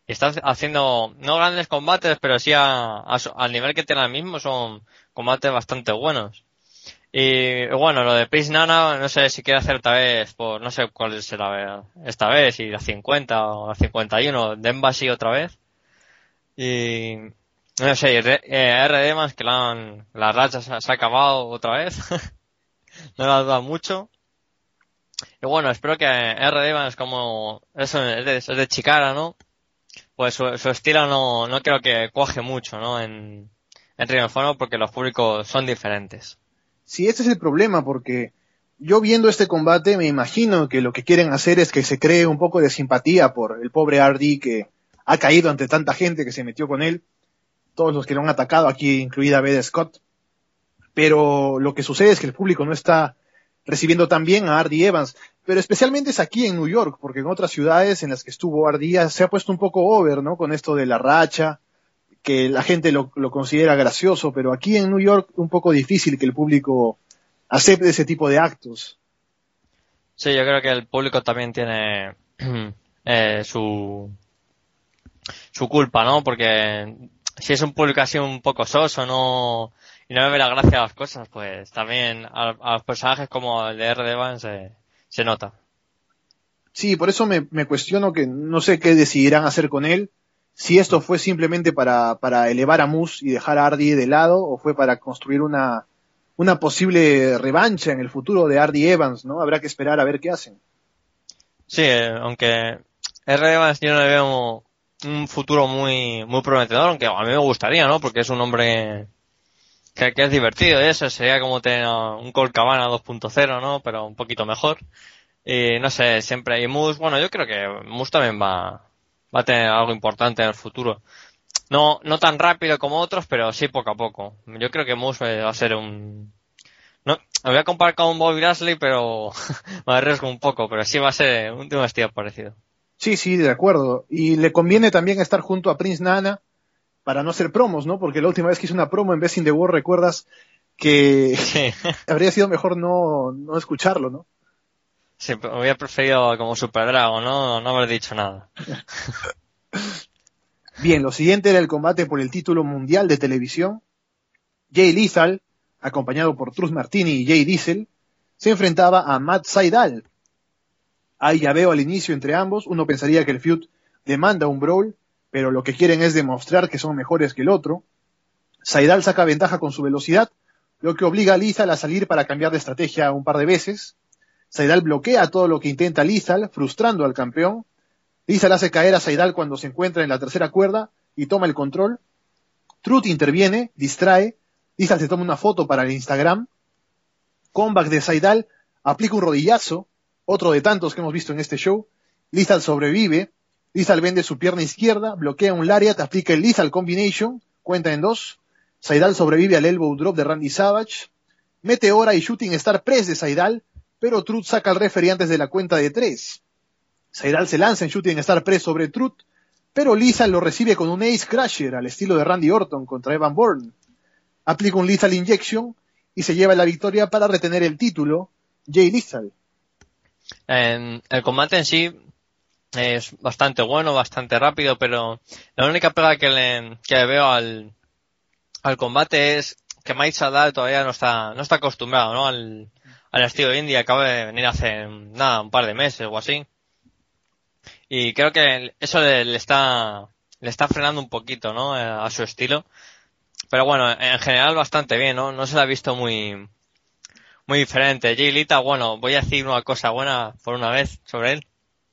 y está haciendo no grandes combates, pero sí a, a, al nivel que tiene ahora mismo son combates bastante buenos. Y bueno, lo de Prince Nana, no sé si quiere hacer otra vez, por no sé cuál será esta vez, si la cincuenta o la cincuenta y uno, de Embassy otra vez. Y no sé, R D más que la, han, la racha se, se ha acabado otra vez. No la ha dado mucho. Y bueno, espero que R D más como eso es de, es de Chikara, ¿no? Pues su, su estilo no, no creo que cuaje mucho, ¿no? En, en Ring of Honor porque los públicos son diferentes. Sí, este es el problema, porque yo viendo este combate me imagino que lo que quieren hacer es que se cree un poco de simpatía por el pobre R D que ha caído ante tanta gente que se metió con él, todos los que lo han atacado, aquí incluida Beth Scott, pero lo que sucede es que el público no está recibiendo tan bien a R D Evans, pero especialmente es aquí en New York, porque en otras ciudades en las que estuvo R D se ha puesto un poco over, ¿no? Con esto de la racha, que la gente lo, lo considera gracioso, pero aquí en New York un poco difícil que el público acepte ese tipo de actos. Sí, yo creo que el público también tiene eh, su su culpa, ¿no? Porque si es un público así un poco soso, no y no me ve la gracia a las cosas, pues también a, a los personajes como el de R D Evans se, se nota. Sí, por eso me, me cuestiono que no sé qué decidirán hacer con él. Si esto fue simplemente para, para elevar a Moose y dejar a R D de lado, o fue para construir una, una posible revancha en el futuro de R D Evans, ¿no? Habrá que esperar a ver qué hacen. Sí, eh, aunque R D Evans yo no le veo un futuro muy, muy prometedor, aunque a mí me gustaría, ¿no? Porque es un hombre que, que es divertido y eso, sería como tener un Colt Cabana dos punto cero, ¿no? Pero un poquito mejor. Y no sé, siempre, y Moose, bueno, yo creo que Moose también va, va a tener algo importante en el futuro. No, no tan rápido como otros, pero sí poco a poco. Yo creo que Moose va a ser un, no, me voy a comparar con Bobby Lashley, pero me arriesgo un poco, pero sí va a ser un, de un estilo parecido. Sí, sí, de acuerdo. Y le conviene también estar junto a Prince Nana para no hacer promos, ¿no? Porque la última vez que hizo una promo en Best in the World, recuerdas que Sí. habría sido mejor no, no escucharlo, ¿no? Sí, hubiera preferido como Super Dragon, ¿no? No haber dicho nada. Bien, lo siguiente era el combate por el título mundial de televisión. Jay Lethal, acompañado por Truth Martini y Jay Diesel, se enfrentaba a Matt Sydal. Ahí ya veo al inicio entre ambos, uno pensaría que el feud demanda un brawl, pero lo que quieren es demostrar que son mejores que el otro. Sydal saca ventaja con su velocidad, lo que obliga a Lethal a salir para cambiar de estrategia un par de veces. Sydal bloquea todo lo que intenta Lethal, frustrando al campeón. Lethal hace caer a Sydal cuando se encuentra en la tercera cuerda y toma el control. Truth interviene, distrae. Lethal se toma una foto para el Instagram. Comeback de Sydal, aplica un rodillazo, otro de tantos que hemos visto en este show. Lethal sobrevive. Lethal vende su pierna izquierda, bloquea un lariat, aplica el Lethal Combination, cuenta en dos. Sydal sobrevive al elbow drop de Randy Savage. Meteora y Shooting Star Press de Sydal, pero Truth saca al referee antes de la cuenta de tres. Sydal se lanza en Shooting Star Press sobre Truth, pero Lethal lo recibe con un Ace Crusher al estilo de Randy Orton contra Evan Bourne. Aplica un Lethal Injection y se lleva la victoria para retener el título, Jay Lethal. En el combate en sí es bastante bueno, bastante rápido, pero la única pega que le, que le veo al, al combate es que Mike Sydal todavía no está, no está acostumbrado, ¿no? Al, al estilo indie, acaba de venir hace nada, un par de meses o así. Y creo que eso le, le está, le está frenando un poquito, ¿no? A su estilo. Pero bueno, en general bastante bien, ¿no? No se la ha visto muy, muy diferente. Jay Lethal, bueno, voy a decir una cosa buena por una vez sobre él.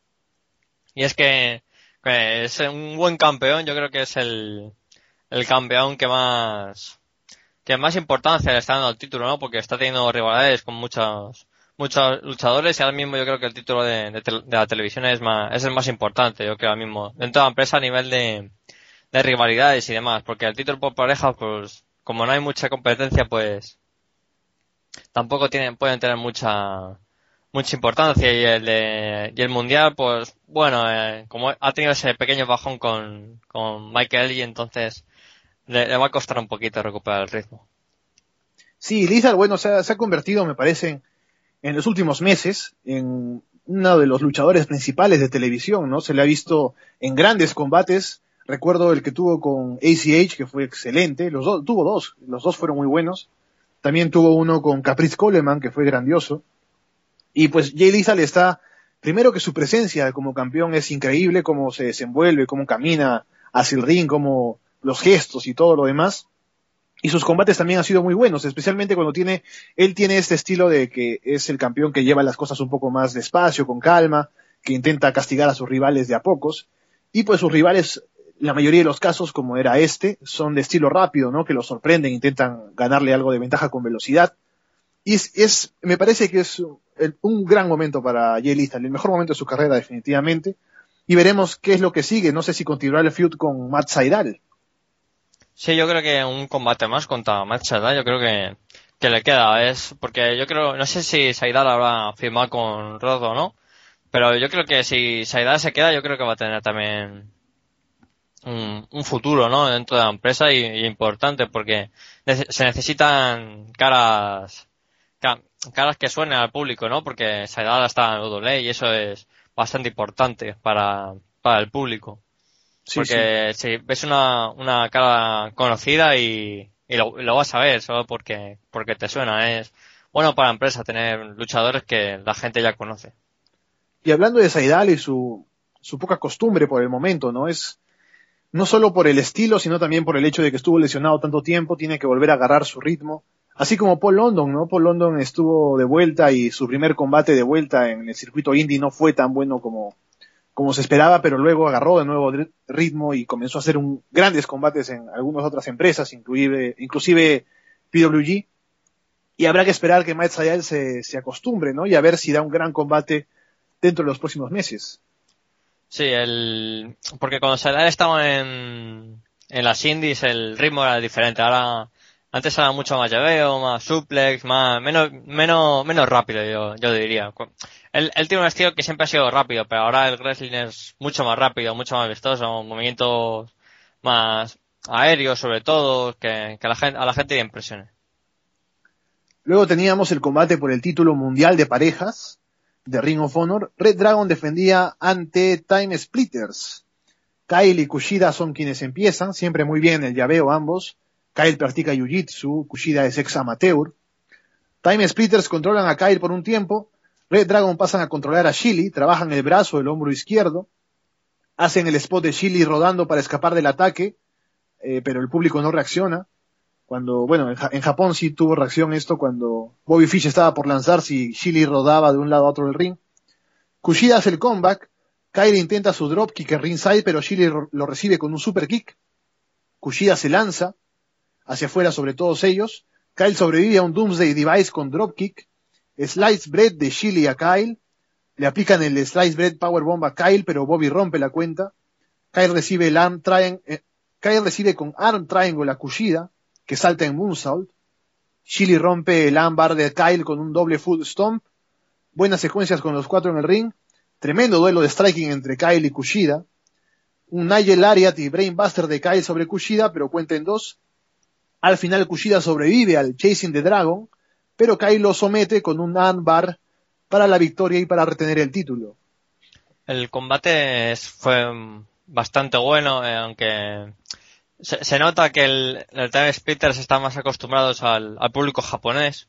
Y es que, que es un buen campeón, yo creo que es el, el campeón que más, que más importancia le está dando al título, ¿no? Porque está teniendo rivalidades con muchos, muchos luchadores y ahora mismo yo creo que el título de, de, de la televisión es más, es el más importante, yo creo ahora mismo, dentro de la empresa a nivel de, de rivalidades y demás, porque el título por pareja, pues, como no hay mucha competencia, pues, tampoco tienen, pueden tener mucha, mucha importancia y el de, y el mundial, pues, bueno, eh, como ha tenido ese pequeño bajón con, con Michael y entonces le, le va a costar un poquito recuperar el ritmo. Sí, Lethal, bueno, se ha, se ha convertido, me parece, en, en los últimos meses en uno de los luchadores principales de televisión, ¿no? Se le ha visto en grandes combates. Recuerdo el que tuvo con A C H, que fue excelente. Los dos, tuvo dos, los dos fueron muy buenos. También tuvo uno con Caprice Coleman, que fue grandioso. Y pues Jay Lethal está, primero que su presencia como campeón es increíble, cómo se desenvuelve, cómo camina hacia el ring, cómo los gestos y todo lo demás. Y sus combates también han sido muy buenos, especialmente cuando tiene, él tiene este estilo de que es el campeón que lleva las cosas un poco más despacio, con calma, que intenta castigar a sus rivales de a pocos. Y pues sus rivales, la mayoría de los casos, como era este, son de estilo rápido, ¿no? Que los sorprenden, intentan ganarle algo de ventaja con velocidad. Y es, es me parece que es el, un gran momento para Jay Lethal, el mejor momento de su carrera definitivamente. Y veremos qué es lo que sigue. No sé si continuará el feud con Matt Sydal. Sí, yo creo que un combate más contra Matt Sydal, yo creo que, que le queda. Es porque yo creo, no sé si Sydal habrá firmado con Roth o no, pero yo creo que si Sydal se queda, yo creo que va a tener también un, un futuro, ¿no? Dentro de la empresa y, y importante, porque nece- se necesitan caras, ca- caras que suenen al público, ¿no? Porque Sydal está en U W E y eso es bastante importante para, para el público. Sí, Porque sí. si ves una, una cara conocida y, y lo, y lo vas a ver solo porque, porque te suena. Es bueno para la empresa tener luchadores que la gente ya conoce. Y hablando de Sydal y su, su poca costumbre por el momento, ¿no? Es, no solo por el estilo, sino también por el hecho de que estuvo lesionado tanto tiempo, tiene que volver a agarrar su ritmo. Así como Paul London, ¿no? Paul London estuvo de vuelta y su primer combate de vuelta en el circuito indie no fue tan bueno como, como se esperaba, pero luego agarró de nuevo ritmo y comenzó a hacer un, grandes combates en algunas otras empresas, inclusive, inclusive P W G. Y habrá que esperar que Matt Sydal se, se acostumbre, ¿no? Y a ver si da un gran combate dentro de los próximos meses. Sí, el, porque cuando Sydal estaba en, en las indies el ritmo era diferente. Ahora, antes era mucho más llaveo, más suplex, más, menos, menos, menos rápido, yo, yo diría. Él, él tiene un estilo que siempre ha sido rápido, pero ahora el wrestling es mucho más rápido, mucho más vistoso, movimientos más aéreos sobre todo, que, que a la gente, a la gente le impresione. Luego teníamos el combate por el título mundial de parejas de Ring of Honor. Red Dragon defendía ante Time Splitters. Kyle y Kushida son quienes empiezan, siempre muy bien el llaveo ambos. Kyle practica Jiu-Jitsu, Kushida es ex amateur. Time Splitters controlan a Kyle por un tiempo. Red Dragon pasan a controlar a Shilly, trabajan el brazo, el hombro izquierdo. Hacen el spot de Shilly rodando para escapar del ataque, eh, pero el público no reacciona. Cuando, bueno, en, ja- en Japón sí tuvo reacción esto cuando Bobby Fish estaba por lanzarse y Shilly rodaba de un lado a otro del ring. Kushida hace el comeback. Kyle intenta su dropkick en ringside, pero Shilly ro- lo recibe con un super kick. Kushida se lanza hacia afuera sobre todos ellos. Kyle sobrevive a un Doomsday Device con dropkick. Slice Bread de Shilly a Kyle. Le aplican el Slice Bread Powerbomb a Kyle, pero Bobby rompe la cuenta. Kyle recibe el arm triangle, eh, Kyle recibe con arm triangle a Kushida, que salta en moonsault. Shilly rompe el armbar de Kyle con un doble foot stomp. Buenas secuencias con los cuatro en el ring. Tremendo duelo de striking entre Kyle y Kushida. Un Nigel Lariat y Brainbuster de Kyle sobre Kushida, pero cuenta en dos. Al final Kushida sobrevive al Chasing the Dragon, pero Kyle lo somete con un armbar para la victoria y para retener el título. El combate es- fue mm, bastante bueno, eh, aunque se, se nota que el, el Time Splitters está más acostumbrados al, al público japonés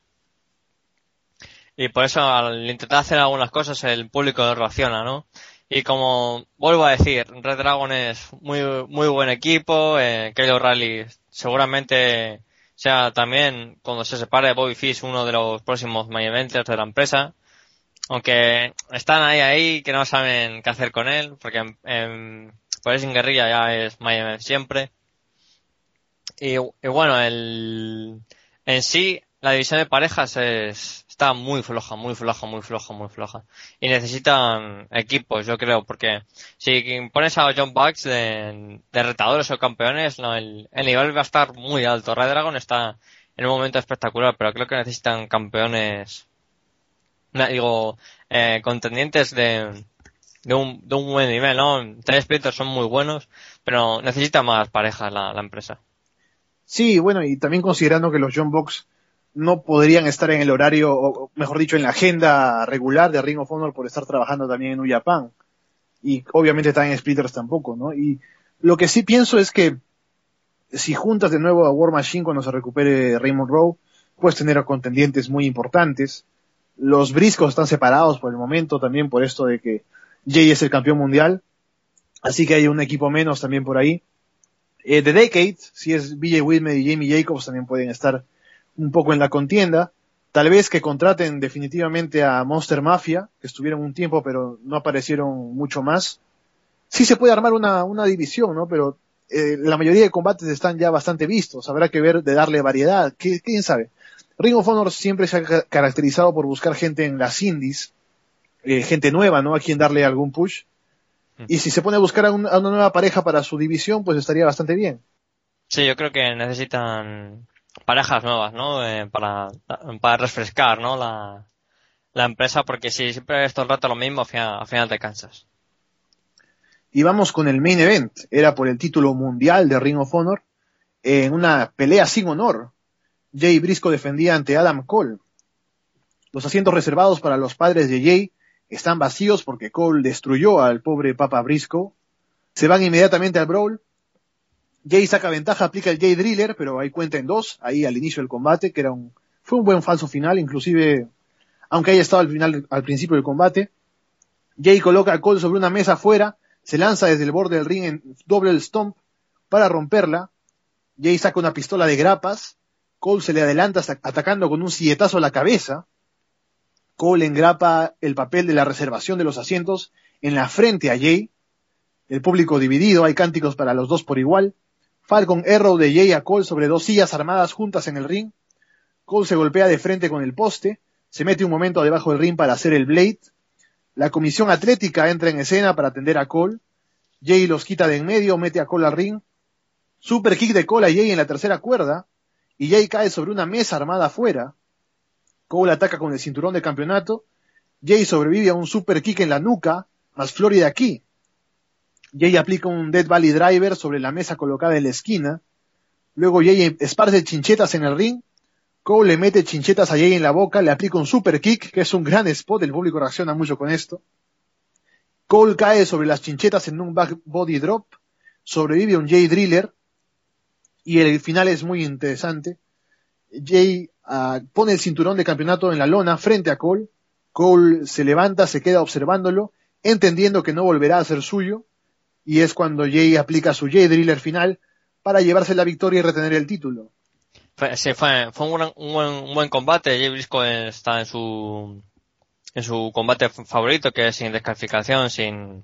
y por eso al intentar hacer algunas cosas el público no reacciona, ¿no? Y como vuelvo a decir, Red Dragon es muy muy buen equipo, eh, Kyle O'Reilly seguramente sea también cuando se separe de Bobby Fish uno de los próximos main eventers de la empresa. Aunque están ahí ahí que no saben qué hacer con él, porque en, en pues sin guerrilla ya es main event siempre. Y, y bueno, el en sí la división de parejas es está muy floja, muy floja, muy floja, muy floja. Y necesitan equipos, yo creo, porque si pones a John Bucks de, de retadores o campeones, no, el, el nivel va a estar muy alto. Red Dragon está en un momento espectacular, pero creo que necesitan campeones, no, digo, eh, contendientes de, de un, de un buen nivel, ¿no? Tres Splitters son muy buenos, pero necesita más parejas la, la empresa. Sí, bueno, y también considerando que los John Bucks no podrían estar en el horario, o mejor dicho, en la agenda regular de Ring of Honor por estar trabajando también en New Japan. Y obviamente también en Splitters tampoco, ¿no? Y lo que sí pienso es que si juntas de nuevo a War Machine cuando se recupere Raymond Rowe, puedes tener a contendientes muy importantes. Los Briscoes están separados por el momento también por esto de que Jay es el campeón mundial, así que hay un equipo menos también por ahí. Eh, The Decade, si es B J Whitmer y Jamie Jacobs, también pueden estar un poco en la contienda. Tal vez que contraten definitivamente a Monster Mafia, que estuvieron un tiempo pero no aparecieron mucho más. Sí se puede armar una, una división, ¿no? Pero eh, la mayoría de combates están ya bastante vistos. Habrá que ver de darle variedad. ¿Qué, ¿Quién sabe? Ring of Honor siempre se ha caracterizado por buscar gente en las indies, eh, gente nueva, ¿no? A quien darle algún push. Y si se pone a buscar a, un, a una nueva pareja para su división, pues estaría bastante bien. Sí, yo creo que necesitan parejas nuevas, ¿no? Eh, para, para refrescar, ¿no? La, la empresa, porque si siempre es todo el rato lo mismo, al final, al final te cansas. Y vamos con el main event. Era por el título mundial de Ring of Honor, en una pelea sin honor. Jay Briscoe defendía ante Adam Cole. Los asientos reservados para los padres de Jay están vacíos porque Cole destruyó al pobre Papa Briscoe. Se van inmediatamente al brawl. Jay saca ventaja, aplica el Jay Driller, pero hay cuenta en dos, ahí al inicio del combate, que era un, fue un buen falso final, inclusive, aunque haya estado al final, al principio del combate. Jay coloca a Cole sobre una mesa afuera, se lanza desde el borde del ring en double stomp para romperla. Jay saca una pistola de grapas, Cole se le adelanta atacando con un silletazo a la cabeza. Cole engrapa el papel de la reservación de los asientos en la frente a Jay. El público dividido, hay cánticos para los dos por igual. Falcon Arrow de Jay a Cole sobre dos sillas armadas juntas en el ring. Cole se golpea de frente con el poste, se mete un momento debajo del ring para hacer el Blade. La comisión atlética entra en escena para atender a Cole. Jay los quita de en medio, mete a Cole al ring. Super kick de Cole a Jay en la tercera cuerda, y Jay cae sobre una mesa armada afuera. Cole ataca con el cinturón de campeonato. Jay sobrevive a un super kick en la nuca, más Florida Key. Jay aplica un Death Valley Driver sobre la mesa colocada en la esquina. Luego Jay esparce chinchetas en el ring. Cole le mete chinchetas a Jay en la boca, le aplica un super kick, que es un gran spot, el público reacciona mucho con esto. Cole cae sobre las chinchetas en un back body drop. Sobrevive un Jay Driller. Y el final es muy interesante. Jay uh, pone el cinturón de campeonato en la lona frente a Cole. Cole se levanta, se queda observándolo, entendiendo que no volverá a ser suyo. Y es cuando Jay aplica su Jay Driller final para llevarse la victoria y retener el título. Fue, sí, fue, fue un, buen, un, buen, un buen combate. Jay Briscoe está en su en su combate favorito, que es sin descalificación, sin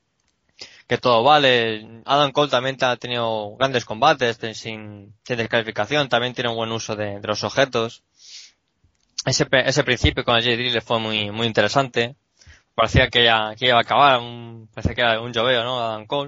que todo vale. Adam Cole también ha tenido grandes combates sin, sin descalificación, también tiene un buen uso de, de los objetos. Ese, ese principio con el Jay Driller fue muy muy interesante. Parecía que ya que iba a acabar, un, parecía que era un lloveo, ¿no? Adam Cole.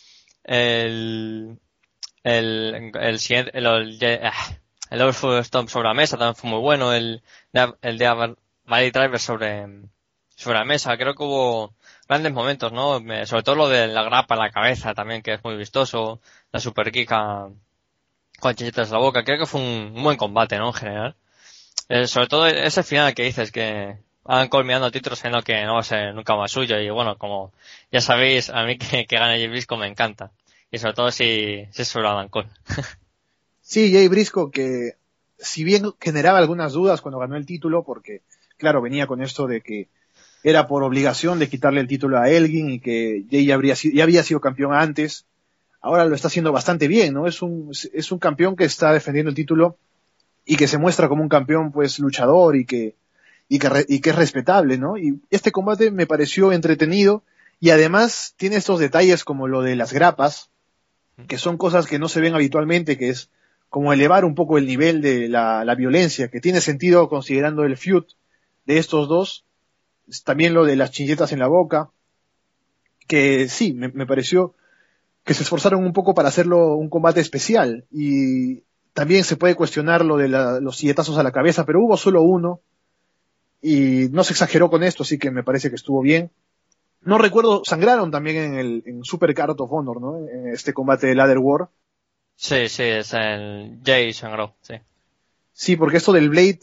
El el el siguiente el, el, el, el Overfull Stomp sobre la mesa también fue muy bueno. El el de Valley Driver sobre sobre la mesa, creo que hubo grandes momentos, ¿no? Sobre todo lo de la grapa en la cabeza también, que es muy vistoso. La super kick a, con chinchetas en la boca. Creo que fue un, un buen combate, ¿no? En general. Eh, sobre todo ese final que dices, que Adam Cole mirando títulos sabiendo que no va a ser nunca más suyo. Y bueno, como ya sabéis, a mí que, que gane Jay Briscoe me encanta. Y sobre todo si, si es sobre Adam Cole. Sí, Jay Briscoe, que si bien generaba algunas dudas cuando ganó el título, porque claro, venía con esto de que era por obligación de quitarle el título a Elgin y que Jay ya, habría, ya había sido campeón antes. Ahora lo está haciendo bastante bien, ¿no? Es un, es un campeón que está defendiendo el título y que se muestra como un campeón, pues, luchador y que, y que, y que es respetable, ¿no? Y este combate me pareció entretenido y además tiene estos detalles como lo de las grapas, que son cosas que no se ven habitualmente, que es como elevar un poco el nivel de la, la violencia, que tiene sentido considerando el feud de estos dos. También lo de las chinchetas en la boca, que sí, me, me pareció que se esforzaron un poco para hacerlo un combate especial, y también se puede cuestionar lo de la, los silletazos a la cabeza, pero hubo solo uno, y no se exageró con esto, así que me parece que estuvo bien. No recuerdo, sangraron también en el en Super Card of Honor, ¿no? En este combate de Ladder War. Sí, sí, es el Jay sangró, sí. Sí, porque esto del Blade,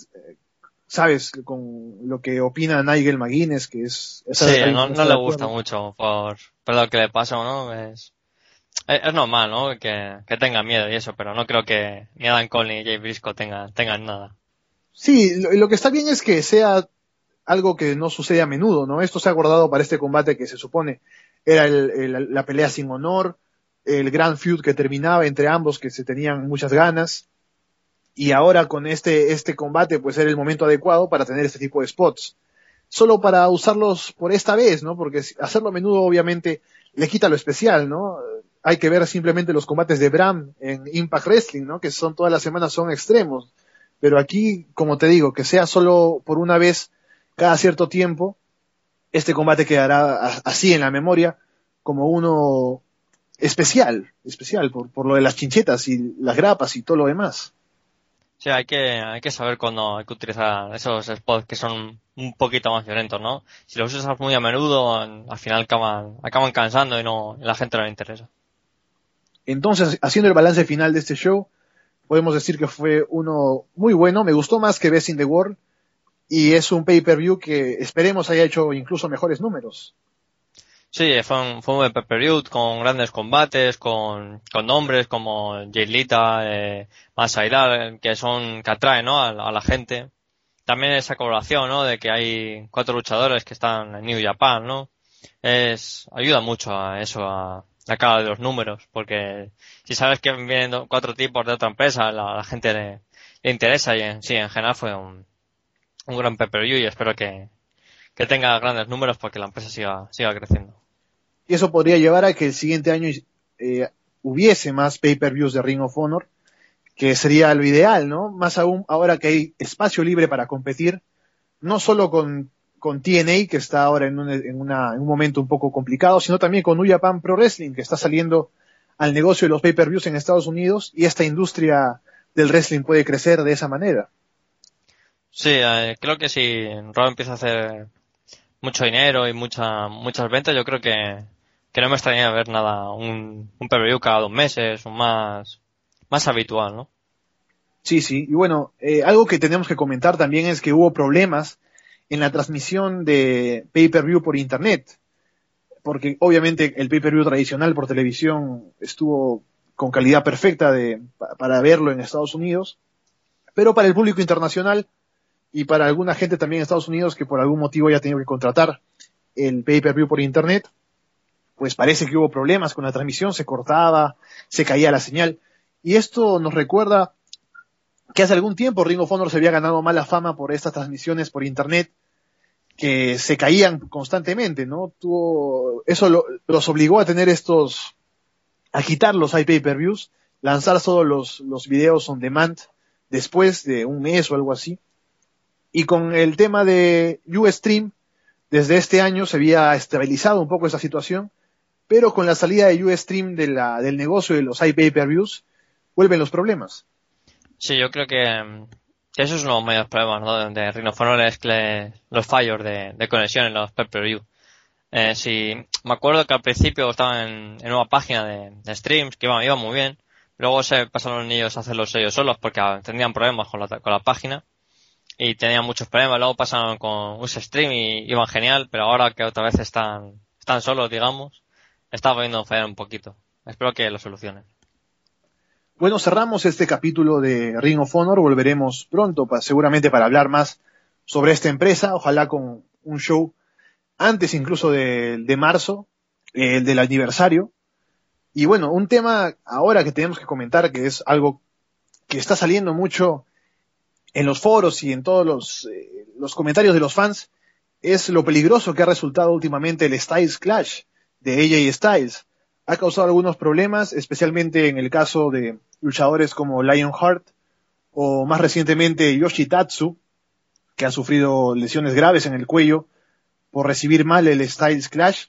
sabes, con lo que opina Nigel McGuinness, que es... Sí, no, no le gusta mucho por, por lo que le pasa, ¿no? Es, es, es normal, ¿no? Que, que tenga miedo y eso, pero no creo que ni Adam Cole ni Jay Briscoe tengan, tengan nada. Sí, lo, lo que está bien es que sea algo que no sucede a menudo, ¿no? Esto se ha guardado para este combate que se supone era el, el, la pelea sin honor, el gran feud que terminaba entre ambos que se tenían muchas ganas, y ahora con este, este combate pues era el momento adecuado para tener este tipo de spots. Solo para usarlos por esta vez, ¿no? Porque hacerlo a menudo obviamente le quita lo especial, ¿no? Hay que ver simplemente los combates de Bram en Impact Wrestling, ¿no? Que son todas las semanas son extremos. Pero aquí, como te digo, que sea solo por una vez cada cierto tiempo, este combate quedará así en la memoria como uno especial, especial por, por lo de las chinchetas y las grapas y todo lo demás. Sí, hay que, hay que saber cuándo hay que utilizar esos spots que son un poquito más violentos, ¿no? Si los usas muy a menudo, al final acaban, acaban cansando y no, y la gente no le interesa. Entonces, haciendo el balance final de este show, podemos decir que fue uno muy bueno, me gustó más que Best in the World, y es un pay-per-view que esperemos haya hecho incluso mejores números. Sí, fue un, fue un buen pay-per-view con grandes combates, con, con nombres como Jay Lita, eh, Masvidal, que son, que atraen, ¿no? A, a la gente. También esa colaboración, ¿no? De que hay cuatro luchadores que están en New Japan, ¿no? Es, ayuda mucho a eso, a la cara de los números, porque si sabes que vienen cuatro tipos de otra empresa, la, la gente le, le interesa y en, sí, en general fue un, un gran pay-per-view y espero que, que tenga grandes números porque la empresa siga, siga creciendo. Y eso podría llevar a que el siguiente año eh, hubiese más pay-per-views de Ring of Honor, que sería lo ideal, ¿no? Más aún ahora que hay espacio libre para competir, no solo con, con T N A, que está ahora en un, en, una, en un momento un poco complicado, sino también con New Japan Pro Wrestling, que está saliendo al negocio de los pay-per-views en Estados Unidos, y esta industria del wrestling puede crecer de esa manera. Sí, eh, creo que si Raw empieza a hacer mucho dinero y mucha, muchas ventas, yo creo que, que no me extrañaría ver nada, un, un pay-per-view cada dos meses, o más, más habitual, ¿no? Sí, sí. Y bueno, eh, algo que tenemos que comentar también es que hubo problemas en la transmisión de pay-per-view por internet, porque obviamente el pay-per-view tradicional por televisión estuvo con calidad perfecta de, para verlo en Estados Unidos, pero para el público internacional y para alguna gente también en Estados Unidos que por algún motivo haya tenido que contratar el pay-per-view por internet, pues parece que hubo problemas con la transmisión, se cortaba, se caía la señal. Y esto nos recuerda que hace algún tiempo Ring of Honor se había ganado mala fama por estas transmisiones por internet que se caían constantemente, ¿no? Tuvo, eso lo, los obligó a tener estos, a quitar los pay-per-views, lanzar solo los, los videos on demand después de un mes o algo así. Y con el tema de Ustream, desde este año se había estabilizado un poco esa situación, pero con la salida de Ustream de la, del negocio de los pay-per-views, vuelven los problemas. Sí, yo creo que, que eso es uno de los mayores problemas, ¿no? De Ring of Honor es que le, los fallos de, de conexión en los pay-per-view. Eh, si, me acuerdo que al principio estaba en, en una página de, de streams que iba, iba muy bien, luego se pasaron los niños a hacerlos ellos solos porque tenían problemas con la, con la página y tenían muchos problemas, luego pasaron con Ustream y iban genial, pero ahora que otra vez están, están solos, digamos, está volviendo a fallar un poquito. Espero que lo solucionen. Bueno, cerramos este capítulo de Ring of Honor, volveremos pronto, pa, seguramente para hablar más sobre esta empresa, ojalá con un show antes incluso de, de marzo, el eh, del aniversario. Y bueno, un tema ahora que tenemos que comentar, que es algo que está saliendo mucho en los foros y en todos los, eh, los comentarios de los fans, es lo peligroso que ha resultado últimamente el Styles Clash de A J Styles. Ha causado algunos problemas, especialmente en el caso de luchadores como Lionheart o más recientemente Yoshitatsu, que han sufrido lesiones graves en el cuello por recibir mal el Styles Clash.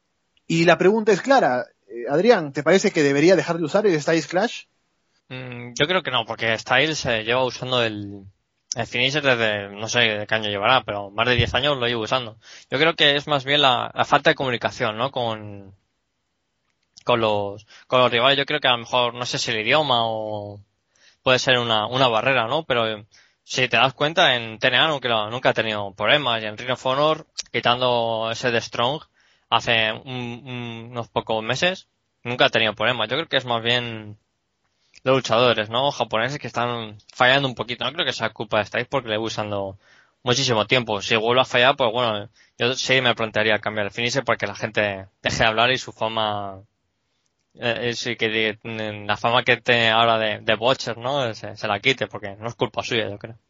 Y la pregunta es clara, eh, Adrián, ¿te parece que debería dejar de usar el Styles Clash? Mm, yo creo que no, porque Styles eh, lleva usando el, el finisher desde, no sé de qué año llevará, pero más de diez años lo lleva usando. Yo creo que es más bien la, la falta de comunicación, ¿no? Con, con los, con los rivales. Yo creo que a lo mejor, no sé si el idioma o puede ser una, una barrera, ¿no? Pero si te das cuenta, en T N A nunca, nunca ha tenido problemas, y en Ring of Honor, quitando ese de Strong, hace un, un, unos pocos meses, nunca ha tenido problemas. Yo creo que es más bien los luchadores, ¿no? Japoneses que están fallando un poquito. No creo que sea culpa de Styles porque le voy usando muchísimo tiempo. Si vuelve a fallar, pues bueno, yo sí me plantearía cambiar el finisher para que la gente deje de hablar y su fama, eh, sí, que la fama que tiene ahora de, de botcher, ¿no? Se, se la quite, porque no es culpa suya, yo creo.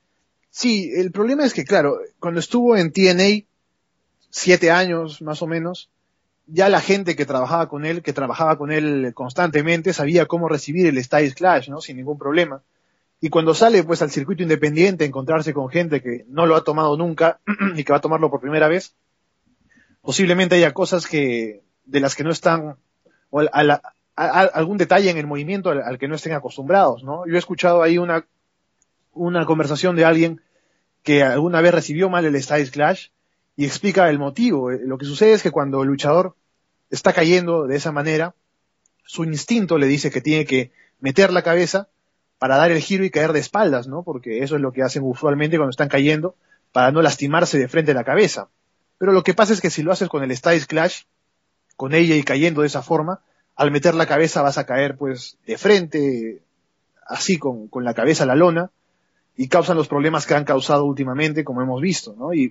Sí, el problema es que, claro, cuando estuvo en T N A, siete años más o menos, ya la gente que trabajaba con él, que trabajaba con él constantemente, sabía cómo recibir el Styles Clash, ¿no? Sin ningún problema. Y cuando sale, pues, al circuito independiente, encontrarse con gente que no lo ha tomado nunca y que va a tomarlo por primera vez, posiblemente haya cosas que, de las que no están, o a la, a, a, algún detalle en el movimiento al, al que no estén acostumbrados, ¿no? Yo he escuchado ahí una, una conversación de alguien que alguna vez recibió mal el Styles Clash y explica el motivo. Lo que sucede es que cuando el luchador está cayendo de esa manera, su instinto le dice que tiene que meter la cabeza para dar el giro y caer de espaldas, ¿no? Porque eso es lo que hacen usualmente cuando están cayendo, para no lastimarse de frente a la cabeza. Pero lo que pasa es que si lo haces con el Styles Clash, con ella y cayendo de esa forma, al meter la cabeza vas a caer pues de frente, así con, con la cabeza a la lona, y causan los problemas que han causado últimamente, como hemos visto, ¿no? Y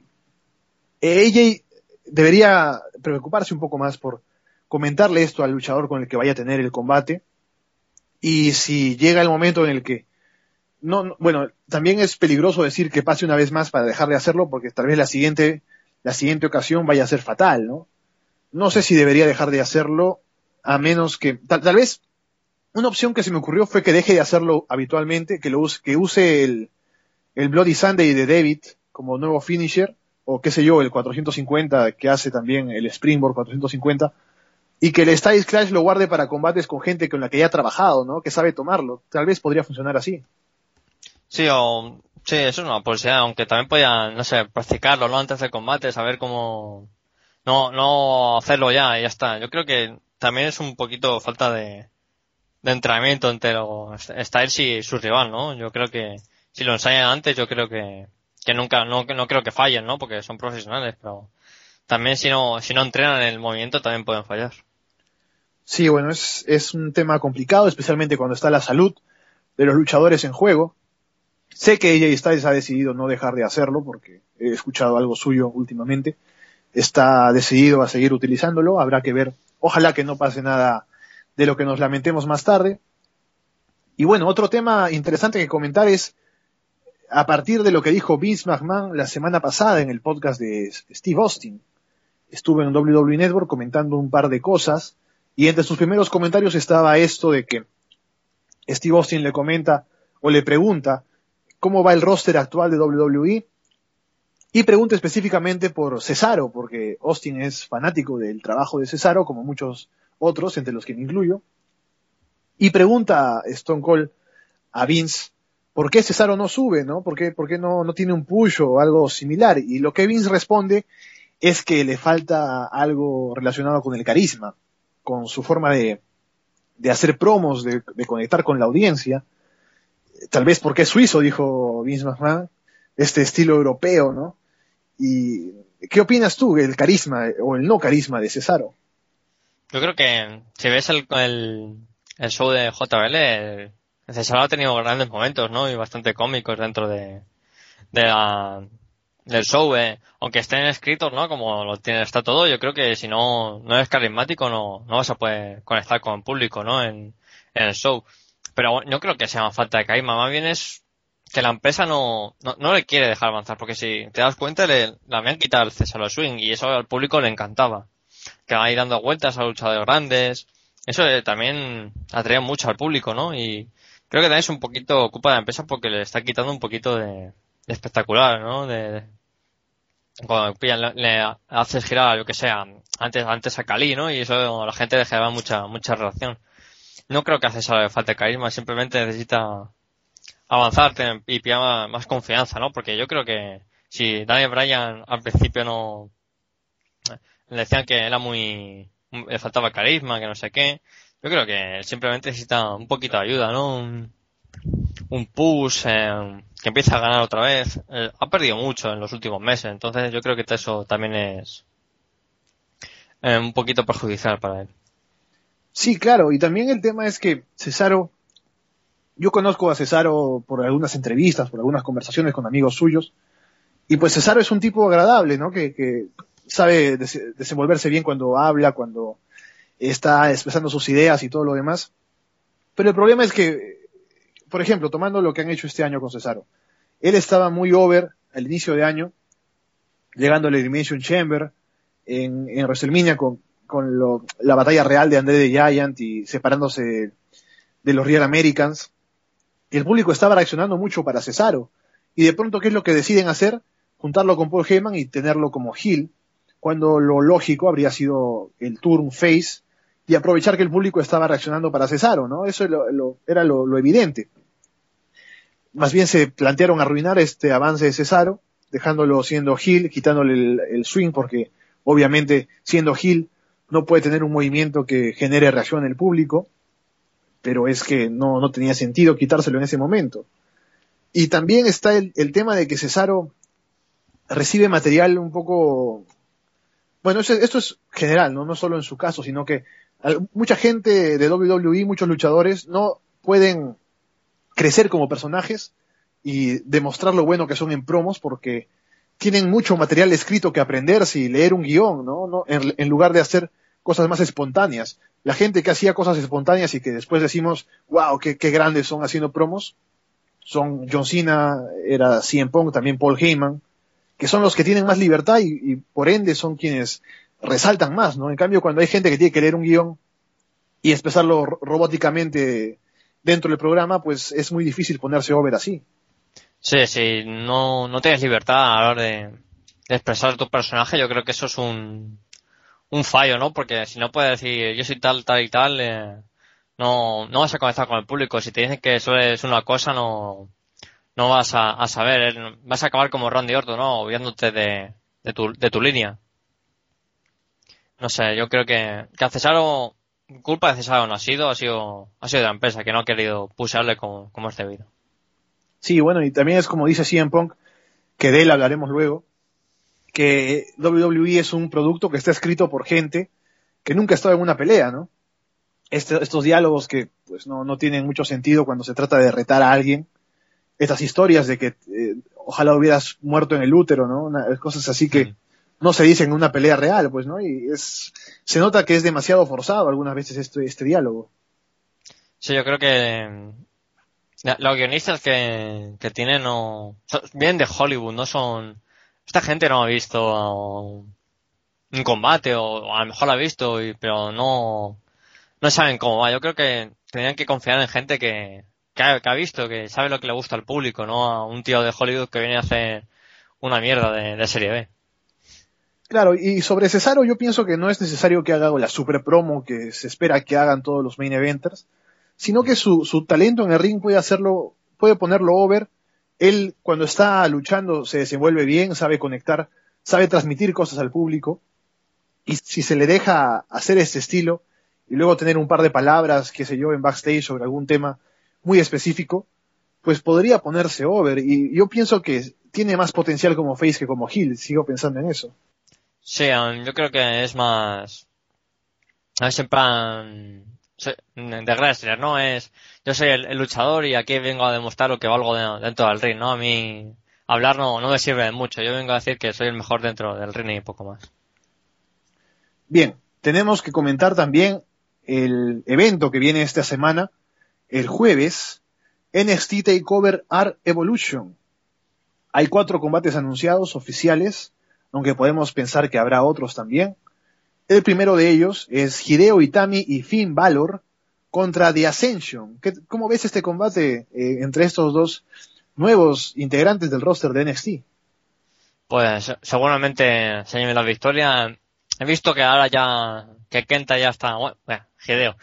A J debería preocuparse un poco más por comentarle esto al luchador con el que vaya a tener el combate, y si llega el momento en el que no, no bueno, también es peligroso decir que pase una vez más para dejar de hacerlo, porque tal vez la siguiente la siguiente ocasión vaya a ser fatal, ¿no? No sé si debería dejar de hacerlo, a menos que tal, tal vez una opción que se me ocurrió fue que deje de hacerlo habitualmente, que lo use, que use el el Bloody Sunday de David como nuevo finisher, o qué sé yo, el cuatrocientos cincuenta que hace también el Springboard cuatrocientos cincuenta, y que el Styles Clash lo guarde para combates con gente con la que ya ha trabajado, ¿no? Que sabe tomarlo. Tal vez podría funcionar así. Sí, o, sí, eso es una posibilidad, aunque también podía, no sé, practicarlo, ¿no? Antes del combate, saber cómo, no, no hacerlo ya y ya está. Yo creo que también es un poquito falta de, de entrenamiento entre los Styles y su rival, ¿no? Yo creo que si lo ensayan antes, yo creo que, que nunca, no, no creo que fallen, ¿no? Porque son profesionales, pero también si no, si no entrenan el movimiento también pueden fallar. Sí, bueno, es, es un tema complicado, especialmente cuando está la salud de los luchadores en juego. Sé que A J Styles ha decidido no dejar de hacerlo, porque he escuchado algo suyo últimamente. Está decidido a seguir utilizándolo, habrá que ver. Ojalá que no pase nada de lo que nos lamentemos más tarde. Y bueno, otro tema interesante que comentar es, a partir de lo que dijo Vince McMahon la semana pasada en el podcast de Steve Austin. Estuve en W W E Network comentando un par de cosas, y entre sus primeros comentarios estaba esto de que Steve Austin le comenta, o le pregunta, cómo va el roster actual de W W E, y pregunta específicamente por Cesaro, porque Austin es fanático del trabajo de Cesaro, como muchos otros, entre los que me incluyo, y pregunta a Stone Cold a Vince, ¿por qué Cesaro no sube, no? ¿Por qué, por qué no, no tiene un push o algo similar? Y lo que Vince responde es que le falta algo relacionado con el carisma, con su forma de, de hacer promos, de, de conectar con la audiencia. Tal vez porque es suizo, dijo Vince McMahon, este estilo europeo, ¿no? ¿Y qué opinas tú del carisma o el no carisma de Cesaro? Yo creo que si ves el, el, el show de J B L, el Cesaro ha tenido grandes momentos, ¿no? Y bastante cómicos dentro de, de la, del show, eh. Aunque estén escritos, ¿no? Como lo tiene, está todo, yo creo que si no, no eres carismático, no, no vas a poder conectar con el público, ¿no? En, en el show. Pero yo creo que sea más falta de carisma, más bien es que la empresa no, no, no le quiere dejar avanzar, porque si te das cuenta, le, le habían quitado el Cesaro Swing, y eso al público le encantaba. Que va a ir dando vueltas a luchadores grandes. Eso eh, también atrae mucho al público, ¿no? Y creo que también es un poquito culpa de la empresa porque le está quitando un poquito de, de espectacular, ¿no? De, de cuando le, le haces girar, lo que sea, antes antes a Cali, ¿no? Y eso a la gente le genera mucha mucha reacción. No creo que a César le falte carisma, simplemente necesita avanzar y pillar más confianza, ¿no? Porque yo creo que si Daniel Bryan al principio no le decían que era muy, le faltaba carisma, que no sé qué, yo creo que simplemente necesita un poquito de ayuda, ¿no? Un, un push, eh, que empieza a ganar otra vez. Eh, ha perdido mucho en los últimos meses, entonces yo creo que eso también es eh, un poquito perjudicial para él. Sí, claro, y también el tema es que Cesaro, yo conozco a Cesaro por algunas entrevistas, por algunas conversaciones con amigos suyos, y pues Cesaro es un tipo agradable, ¿no? Que, que sabe des- desenvolverse bien cuando habla, cuando está expresando sus ideas y todo lo demás. Pero el problema es que, por ejemplo, tomando lo que han hecho este año con Cesaro, él estaba muy over al inicio de año, llegando al Elimination Chamber, en, en WrestleMania con, con lo- la batalla real de André the Giant y separándose de los Real Americans. Y el público estaba reaccionando mucho para Cesaro. Y de pronto, ¿qué es lo que deciden hacer? Juntarlo con Paul Heyman y tenerlo como heel, cuando lo lógico habría sido el turn face y aprovechar que el público estaba reaccionando para Cesaro, ¿no? Eso lo- lo- era lo, lo evidente. Más bien se plantearon arruinar este avance de Cesaro, dejándolo siendo heel, quitándole el, el swing, porque obviamente siendo heel no puede tener un movimiento que genere reacción en el público, pero es que no, no tenía sentido quitárselo en ese momento. Y también está el, el tema de que Cesaro recibe material un poco... Bueno, eso- esto es general, ¿no? No solo en su caso, sino que al- mucha gente de W W E, muchos luchadores, no pueden crecer como personajes y demostrar lo bueno que son en promos porque tienen mucho material escrito que aprenderse y leer un guión, ¿no? ¿No? En, en lugar de hacer cosas más espontáneas. La gente que hacía cosas espontáneas y que después decimos, wow, qué, qué grandes son haciendo promos, son John Cena, era C M Punk, también Paul Heyman, que son los que tienen más libertad y, y por ende son quienes resaltan más, ¿no? En cambio, cuando hay gente que tiene que leer un guión y expresarlo ro- robóticamente dentro del programa, pues es muy difícil ponerse over así. Sí, sí, no, no tienes libertad a la hora de, de expresar tu personaje, yo creo que eso es un, un fallo, ¿no? Porque si no puedes decir yo soy tal, tal y tal, eh, no, no vas a conectar con el público. Si te dicen que eso es una cosa, no, no vas a, a saber, eh, vas a acabar como Randy Orton, ¿no? Obviándote de, de tu, de tu línea. No sé, yo creo que, que a Cesaro, culpa de Cesaro no ha sido, ha sido, ha sido de la empresa que no ha querido pusharle como, como es debido. Sí, bueno, y también es como dice C M Punk, que de él hablaremos luego, que W W E es un producto que está escrito por gente que nunca ha estado en una pelea, ¿no? Este- estos diálogos que pues no, no tienen mucho sentido cuando se trata de retar a alguien, estas historias de que eh, ojalá hubieras muerto en el útero, ¿no? Una- cosas así que Mm. no se dicen en una pelea real, pues, ¿no? Y es, se nota que es demasiado forzado algunas veces este, este diálogo. Sí, yo creo que mm, la- los guionistas que, que tienen no, son- vienen de Hollywood, no son, esta gente no ha visto un combate o a lo mejor la ha visto, y, pero no, no saben cómo va. Yo creo que tendrían que confiar en gente que, que ha, que ha visto, que sabe lo que le gusta al público, no a un tío de Hollywood que viene a hacer una mierda de, de serie B. Claro, y sobre Cesaro yo pienso que no es necesario que haga la super promo que se espera que hagan todos los main eventers, sino que su, su talento en el ring puede hacerlo, puede ponerlo over. Él cuando está luchando se desenvuelve bien, sabe conectar, sabe transmitir cosas al público, y si se le deja hacer este estilo y luego tener un par de palabras, qué sé yo, en backstage sobre algún tema muy específico, pues podría ponerse over. Y yo pienso que tiene más potencial como face que como heel, sigo pensando en eso. Sí, um, yo creo que es más, es en plan, soy- de wrestler, ¿no? Es, yo soy el, el luchador y aquí vengo a demostrar lo que valgo de- dentro del ring, ¿no? A mí hablar no, no me sirve de mucho. Yo vengo a decir que soy el mejor dentro del ring y poco más. Bien, tenemos que comentar también el evento que viene esta semana, el jueves, N X T TakeOver R Evolution. Hay cuatro combates anunciados oficiales, aunque podemos pensar que habrá otros también. El primero de ellos es Hideo Itami y Finn Balor contra The Ascension. ¿Qué- ¿Cómo ves este combate eh, entre estos dos nuevos integrantes del roster de N X T? Pues seguramente se lleve la victoria. He visto que ahora ya, que Kenta ya está, bueno, bueno, Hideo.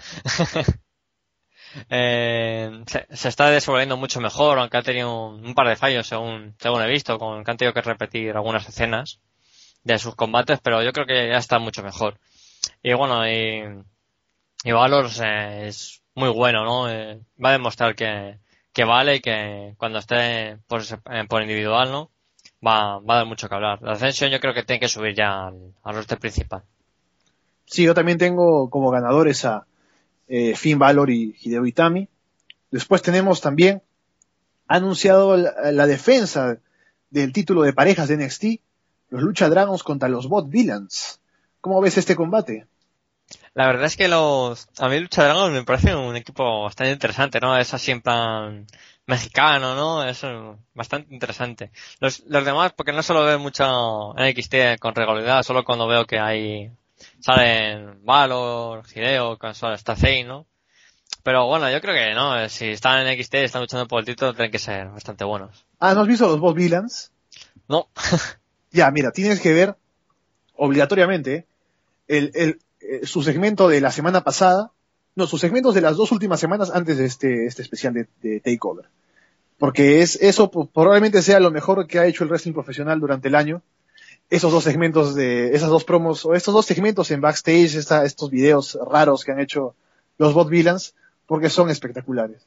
Eh, se, se está desenvolviendo mucho mejor, aunque ha tenido un, un par de fallos según, según he visto, con que han tenido que repetir algunas escenas de sus combates, pero yo creo que ya está mucho mejor. Y bueno, y, y Valor eh, es muy bueno, ¿no? Eh, va a demostrar que, que vale y que cuando esté por, ese- por individual, ¿no? Va, va a dar mucho que hablar. La Ascension yo creo que tiene que subir ya al, al roster principal. Sí, yo también tengo como ganadores a eh, Finn Balor y Hideo Itami. Después tenemos también anunciado la, la defensa del título de parejas de N X T, los Lucha Dragons contra los Bot Villains. ¿Cómo ves este combate? La verdad es que los, a mí Lucha Dragons me parece un equipo bastante interesante, ¿no? Es así en plan mexicano, ¿no? Es eh, bastante interesante. Los, los demás, porque no solo veo mucho N X T con regularidad, solo cuando veo que hay, salen Valor, Hideo, con solo está Zayn, ¿no? Pero bueno, yo creo que no, eh, si están en X T y están luchando por el título, tienen que ser bastante buenos. Ah, ¿no has visto los Bot Villains? No, Ya, mira, tienes que ver obligatoriamente ¿eh? el, el, eh, su segmento de la semana pasada, no, sus segmentos de las dos últimas semanas antes de este, este especial de, de Takeover. Porque es, eso po- probablemente sea lo mejor que ha hecho el wrestling profesional durante el año. Esos dos segmentos de, esas dos promos, o estos dos segmentos en backstage, esta, estos videos raros que han hecho los Bot Villains, porque son espectaculares.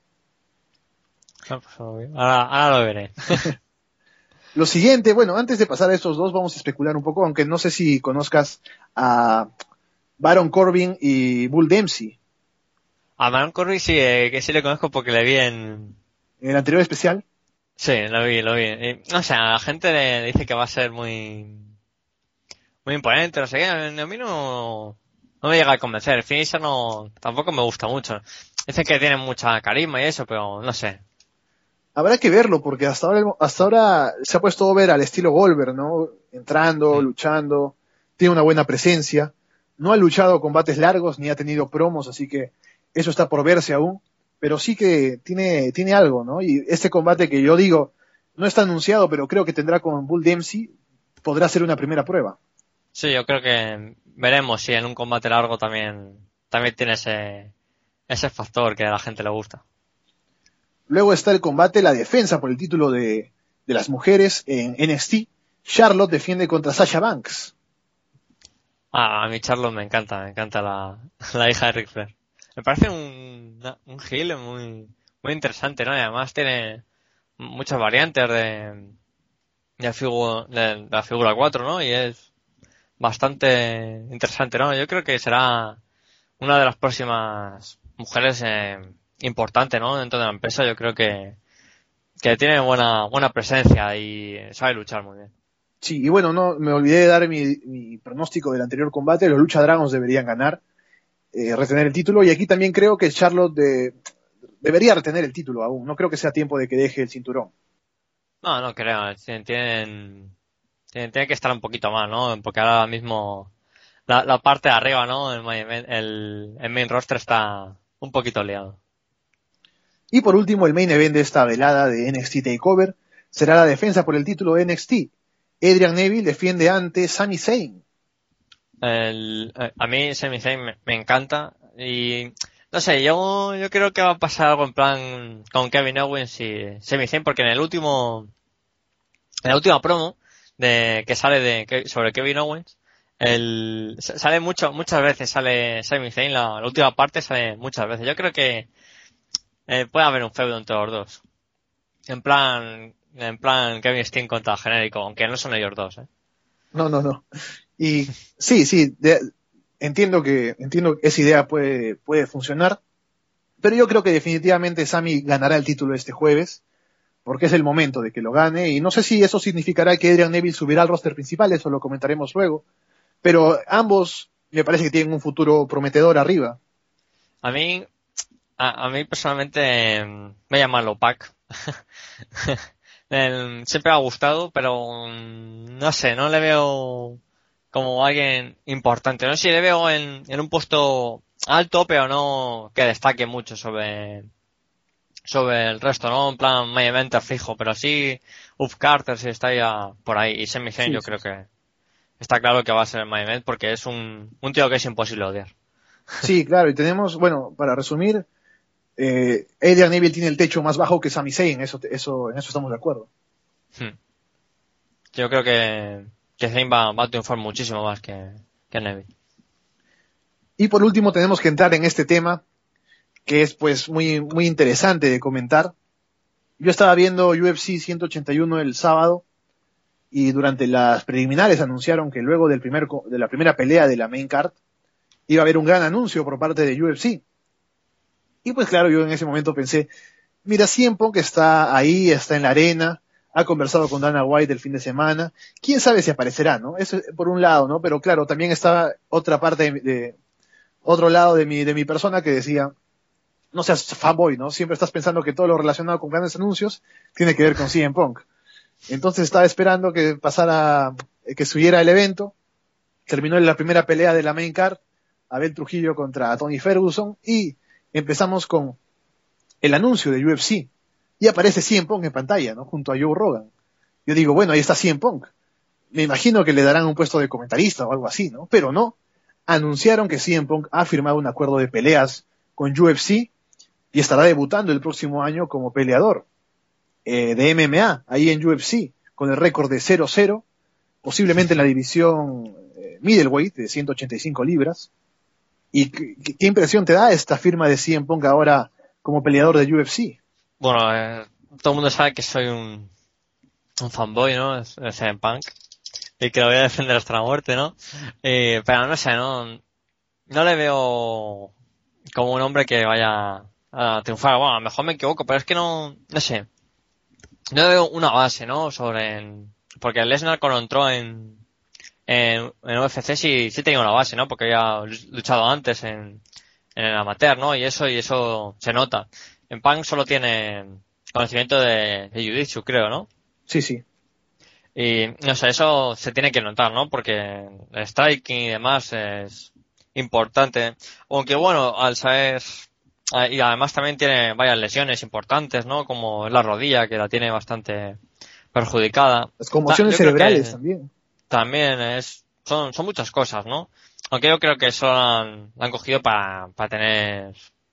no, pues, ahora, ahora lo veré. Lo siguiente, bueno, antes de pasar a estos dos, vamos a especular un poco, aunque no sé si conozcas a Baron Corbin y Bull Dempsey A Baron Corbin sí, eh, que sí le conozco porque le vi en... en el anterior especial. Sí, lo vi, lo vi. Y, o sea, la gente le dice que va a ser muy... muy imponente, no sé qué. A mí no... no me llega a convencer. El finisher no... tampoco me gusta mucho. Dicen que tiene mucha carisma y eso, pero no sé. Habrá que verlo, porque hasta ahora, hasta ahora se ha puesto over al estilo Goldberg, ¿no? Entrando, Mm. luchando, tiene una buena presencia, no ha luchado combates largos ni ha tenido promos, así que eso está por verse aún, pero sí que tiene, tiene algo, ¿no? Y este combate que yo digo, no está anunciado, pero creo que tendrá con Bull Dempsey, podrá ser una primera prueba. Sí, yo creo que veremos si en un combate largo también... también tiene ese... ese factor que a la gente le gusta. Luego está el combate, la defensa por el título de, de las mujeres en N X T. Charlotte defiende contra Sasha Banks. Ah, a mí Charlotte me encanta, me encanta la, la hija de Ric Flair. Me parece un, un heel muy, muy interesante, ¿no? Y además tiene muchas variantes de, de, figu- de, de la figura cuatro, ¿no? Y es bastante interesante, ¿no? Yo creo que será una de las próximas mujeres eh, importantes, ¿no? Dentro de la empresa. Yo creo que, que tiene buena, buena presencia y sabe luchar muy bien. Sí, y bueno, no me olvidé de dar mi, mi pronóstico del anterior combate. Los Lucha Dragons deberían ganar, eh, retener el título. Y aquí también creo que Charlotte de- debería retener el título aún. No creo que sea tiempo de que deje el cinturón. No, no creo. Tienen, tienen, tienen, tienen que estar un poquito más, ¿no? Porque ahora mismo la, la parte de arriba, ¿no? El, main- el, el main roster está un poquito liado. Y por último, el main event de esta velada de N X T TakeOver será la defensa por el título de N X T. Adrian Neville defiende ante Sami Zayn. El, eh, a mí Sami Zayn me, me encanta y no sé, yo, yo creo que va a pasar algo en plan con Kevin Owens y Sami Zayn porque en el último, en la última promo de que sale de que- sobre Kevin Owens, el sa- sale mucho, muchas veces sale Sami Zayn, la, la última parte sale muchas veces. Yo creo que eh, puede haber un feudo entre los dos. En plan, en plan Kevin Steen contra genérico, aunque no son ellos dos, ¿eh? No, no, no. Y sí, sí, de- entiendo que entiendo que esa idea puede, puede funcionar, pero yo creo que definitivamente Sami ganará el título este jueves, porque es el momento de que lo gane, y no sé si eso significará que Adrian Neville subirá al roster principal, eso lo comentaremos luego, pero ambos me parece que tienen un futuro prometedor arriba. A mí, a, a mí personalmente eh, me llama Lopac. El- siempre me ha gustado, pero mm, no sé, no le veo como alguien importante. No sé si le veo en, en un puesto alto, pero no que destaque mucho sobre sobre el resto, ¿no? En plan main eventer fijo, pero sí Uf Carter sí está ya por ahí y Sami Zayn Sí, yo sí, creo sí. que está claro que va a ser el main event porque es un, un tío que es imposible odiar. Sí, claro, y tenemos, bueno, para resumir, eh, Adrian Neville tiene el techo más bajo que Sami Zayn, eso, eso, en eso estamos de acuerdo. Hmm. Yo creo que, que Zayn va, va a triunfar muchísimo más que, que Neville. Y por último tenemos que entrar en este tema, que es pues muy, muy interesante de comentar, Yo estaba viendo U F C ciento ochenta y uno el sábado y durante las preliminares anunciaron que luego del primer, de la primera pelea de la main card iba a haber un gran anuncio por parte de U F C. Y pues claro, yo en ese momento pensé, mira, C M Punk está ahí, está en la arena, ha conversado con Dana White el fin de semana, quién sabe si aparecerá, ¿no? Eso por un lado, ¿no? Pero claro, también está otra parte de, de otro lado de mi, de mi persona que decía, no seas fanboy, ¿no? Siempre estás pensando que todo lo relacionado con grandes anuncios tiene que ver con C M Punk. Entonces estaba esperando que pasara, que subiera el evento, terminó la primera pelea de la main card, Abel Trujillo contra Tony Ferguson, y empezamos con el anuncio de U F C, y aparece C M Punk en pantalla, ¿no? Junto a Joe Rogan. Yo digo, bueno, ahí está C M Punk. Me imagino que le darán un puesto de comentarista o algo así, ¿no? Pero no. Anunciaron que C M Punk ha firmado un acuerdo de peleas con U F C y estará debutando el próximo año como peleador eh, de M M A, ahí en U F C, con el récord de cero cero, posiblemente en la división eh, middleweight de ciento ochenta y cinco libras. ¿Y qué, qué impresión te da esta firma de C M Punk ahora como peleador de U F C? Bueno, eh, todo el mundo sabe que soy un, un fanboy, ¿no? De C M Punk. Y que lo voy a defender hasta la muerte, ¿no? Eh, pero no sé, no, no le veo como un hombre que vaya a triunfar. Bueno, a lo mejor me equivoco, pero es que no, no sé. No veo una base, ¿no? Sobre, porque Lesnar cuando entró en, en, en U F C sí, sí tenía una base, ¿no? Porque había luchado antes en, en el amateur, ¿no? Y eso, y eso se nota. En Punk solo tiene conocimiento de, de Jiu-Jitsu, creo, ¿no? Sí, sí. Y, no sé, eso se tiene que notar, ¿no? Porque el striking y demás es importante. Aunque bueno, al saber, y además también tiene varias lesiones importantes, ¿no? Como la rodilla, que la tiene bastante perjudicada. Las conmociones yo creo cerebrales que también. También es, son, son muchas cosas, ¿no? Aunque yo creo que eso lo han, lo han cogido para, para tener,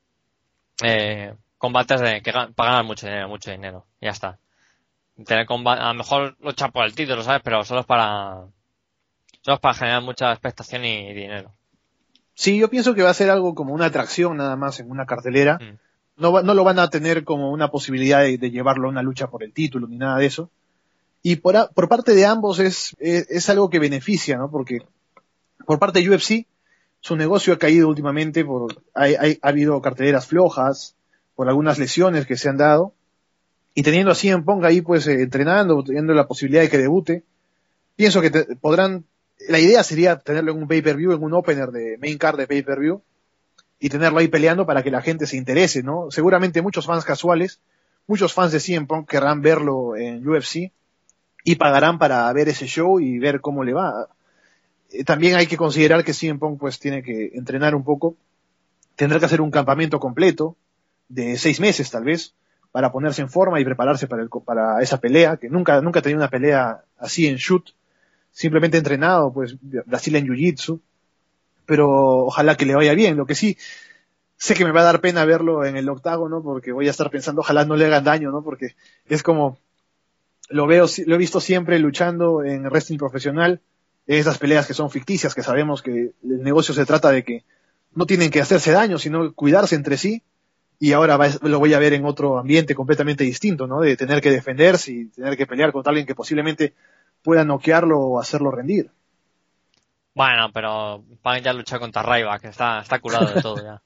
eh, combates de, que, para ganar mucho dinero, mucho dinero. Y ya está. Tener combate, a lo mejor luchar por el título, ¿sabes? Pero solo es para, solo es para generar mucha expectación y, y dinero. Sí, yo pienso que va a ser algo como una atracción nada más en una cartelera. Mm. No, va, no lo van a tener como una posibilidad de, de llevarlo a una lucha por el título ni nada de eso. Y por, a, por parte de ambos es, es, es algo que beneficia, ¿no? Porque por parte de U F C, su negocio ha caído últimamente por, hay, hay, ha habido carteleras flojas, por algunas lesiones que se han dado. Y teniendo a C M Punk ahí pues eh, entrenando, teniendo la posibilidad de que debute, pienso que te, podrán, la idea sería tenerlo en un pay-per-view, en un opener de main card de pay-per-view, y tenerlo ahí peleando para que la gente se interese, ¿no? Seguramente muchos fans casuales, muchos fans de C M Punk querrán verlo en U F C, y pagarán para ver ese show y ver cómo le va. Eh, también hay que considerar que C M Punk pues tiene que entrenar un poco, tendrá que hacer un campamento completo, de seis meses tal vez, para ponerse en forma y prepararse para, el, para esa pelea, que nunca, nunca ha tenido una pelea así en shoot, simplemente entrenado, pues, Brasil en Jiu-Jitsu, pero ojalá que le vaya bien. Lo que sí, sé que me va a dar pena verlo en el octágono, porque voy a estar pensando, ojalá no le hagan daño, ¿no? Porque es como, lo veo, lo he visto siempre luchando en wrestling profesional, esas peleas que son ficticias, que sabemos que el negocio se trata de que no tienen que hacerse daño, sino cuidarse entre sí. Y ahora va, lo voy a ver en otro ambiente completamente distinto, ¿no? De tener que defenderse y tener que pelear contra alguien que posiblemente pueda noquearlo o hacerlo rendir. Bueno, pero Punk ya lucha contra Ryback, que está, está curado de todo ya.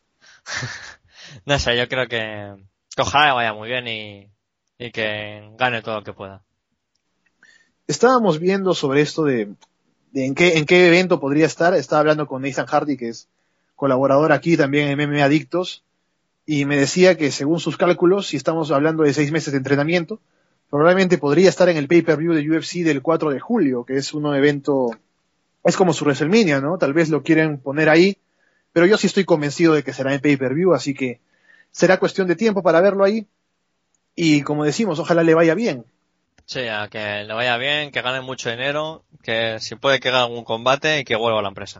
No sé, yo creo que, que ojalá vaya muy bien y, y que gane todo lo que pueda. Estábamos viendo sobre esto de, de en qué, en qué evento podría estar. Estaba hablando con Nathan Hardy, que es colaborador aquí también en M M A Adictos, y me decía que según sus cálculos, si estamos hablando de seis meses de entrenamiento, probablemente podría estar en el pay-per-view de U F C del cuatro de julio, que es un evento, es como su WrestleMania, ¿no? Tal vez lo quieren poner ahí, pero yo sí estoy convencido de que será en pay-per-view, así que será cuestión de tiempo para verlo ahí, y como decimos, ojalá le vaya bien. Sí, a que le vaya bien, que gane mucho dinero, que si puede que haga algún combate y que vuelva a la empresa.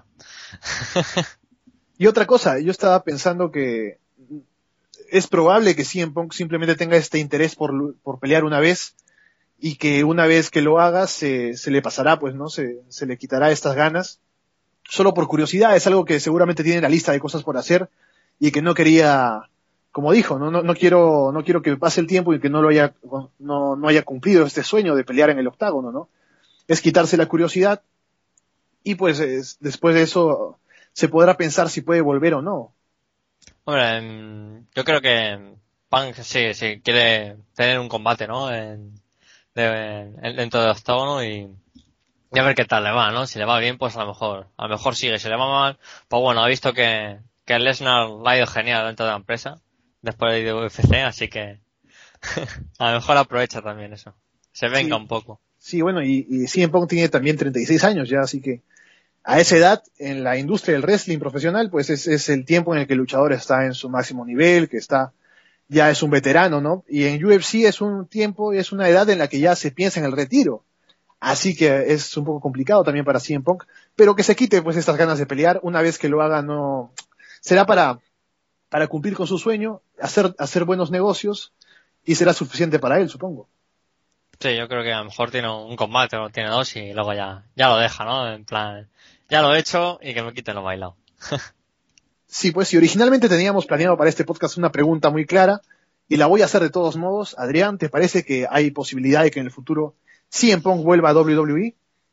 Y otra cosa, yo estaba pensando que es probable que C M Punk simplemente tenga este interés por, por pelear una vez y que una vez que lo haga se, se le pasará, pues, ¿no? Se, se le quitará estas ganas. Solo por curiosidad, es algo que seguramente tiene en la lista de cosas por hacer y que no quería como dijo, no, no, no quiero, no quiero que pase el tiempo y que no lo haya, no, no haya cumplido este sueño de pelear en el octágono, ¿no? Es quitarse la curiosidad y pues es, después de eso se podrá pensar si puede volver o no. Hombre, yo creo que Punk sí, sí quiere tener un combate, ¿no? En, de, en, dentro del octágono y, y a ver qué tal le va, ¿no? Si le va bien, pues a lo mejor, a lo mejor sigue. Si le va mal, pues bueno, ha visto que, que Lesnar le ha ido genial dentro de la empresa, después de U F C, así que a lo mejor aprovecha también eso. Se venga Sí. un poco. Sí, bueno, y, y C M Punk tiene también treinta y seis años ya, así que a esa edad, en la industria del wrestling profesional, pues es, es el tiempo en el que el luchador está en su máximo nivel, que está, ya es un veterano, ¿no? Y en U F C es un tiempo y es una edad en la que ya se piensa en el retiro. Así que es un poco complicado también para C M Punk, pero que se quite pues estas ganas de pelear. Una vez que lo haga, no, será para, para cumplir con su sueño, hacer, hacer buenos negocios, y será suficiente para él, supongo. Sí, yo creo que a lo mejor tiene un combate o tiene dos y luego ya, ya lo deja, ¿no? En plan, ya lo he hecho y que me quiten lo bailado. Sí, pues si originalmente teníamos planeado para este podcast una pregunta muy clara, y la voy a hacer de todos modos. Adrián, ¿te parece que hay posibilidad de que en el futuro C M Punk vuelva a W W E?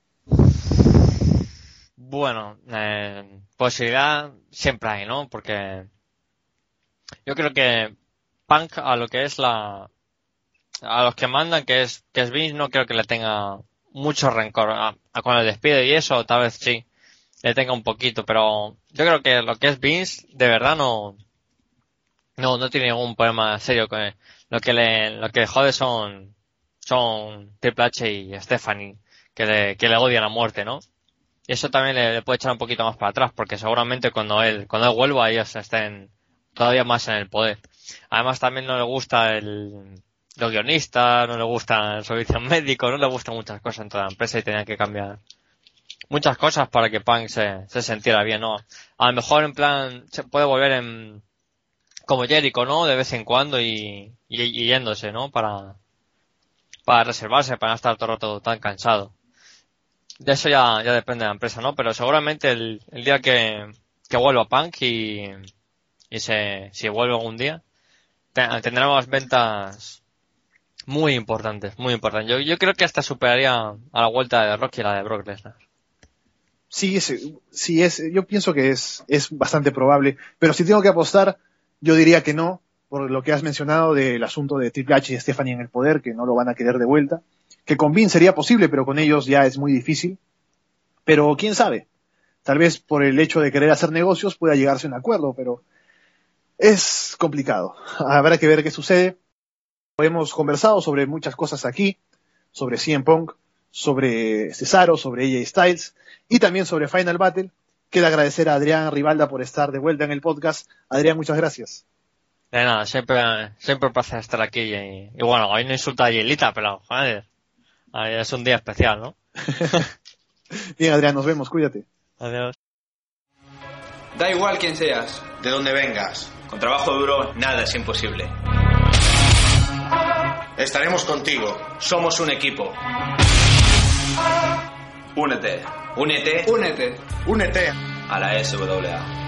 Bueno, eh, posibilidad siempre hay, ¿no? Porque yo creo que Punk a lo que es la, a los que mandan, que es, que es Vince, no creo que le tenga mucho rencor a, a con el despido y eso, tal vez sí, le tenga un poquito, pero yo creo que lo que es Vince, de verdad no, no, no tiene ningún problema serio con él. Lo que le, lo que le jode son, son Triple H y Stephanie, que le, que le odian a muerte, ¿no? Y eso también le, le puede echar un poquito más para atrás, porque seguramente cuando él, cuando él vuelva ellos estén todavía más en el poder. Además también no le gusta el, los guionistas, no le gusta el servicio médico, no le gustan muchas cosas en toda la empresa y tenía que cambiar muchas cosas para que Punk se, se sintiera bien, ¿no? A lo mejor en plan se puede volver en como Jericho, ¿no? De vez en cuando y, y, y yéndose, ¿no? Para, para reservarse, para no estar todo el rato tan cansado. De eso ya, ya depende de la empresa, ¿no? Pero seguramente el, el día que, que vuelva Punk y, y se, si vuelve algún día, tendremos ventas muy importantes, muy importantes. Yo, yo creo que hasta superaría a la vuelta de Rocky y la de Brock Lesnar. Sí, es, sí es, yo pienso que es, es bastante probable, pero si tengo que apostar, yo diría que no, por lo que has mencionado del asunto de Triple H y Stephanie en el poder, que no lo van a querer de vuelta, que con Vince sería posible, pero con ellos ya es muy difícil, pero quién sabe, tal vez por el hecho de querer hacer negocios pueda llegarse a un acuerdo, pero es complicado, habrá que ver qué sucede. Hemos conversado sobre muchas cosas aquí, sobre C M Punk, sobre Cesaro, sobre A J Styles y también sobre Final Battle. Queda agradecer a Adrián Ribalda por estar de vuelta en el podcast. Adrián, muchas gracias. De nada, siempre, siempre un placer estar aquí y, y bueno, hoy no insulta a Yelita, pero joder, es un día especial, ¿no? Bien, Adrián, nos vemos, cuídate. Adiós. Da igual quién seas, de dónde vengas, con trabajo duro nada es imposible. estaremos contigo. Somos un equipo. Únete. Únete. Únete. Únete a la S W A.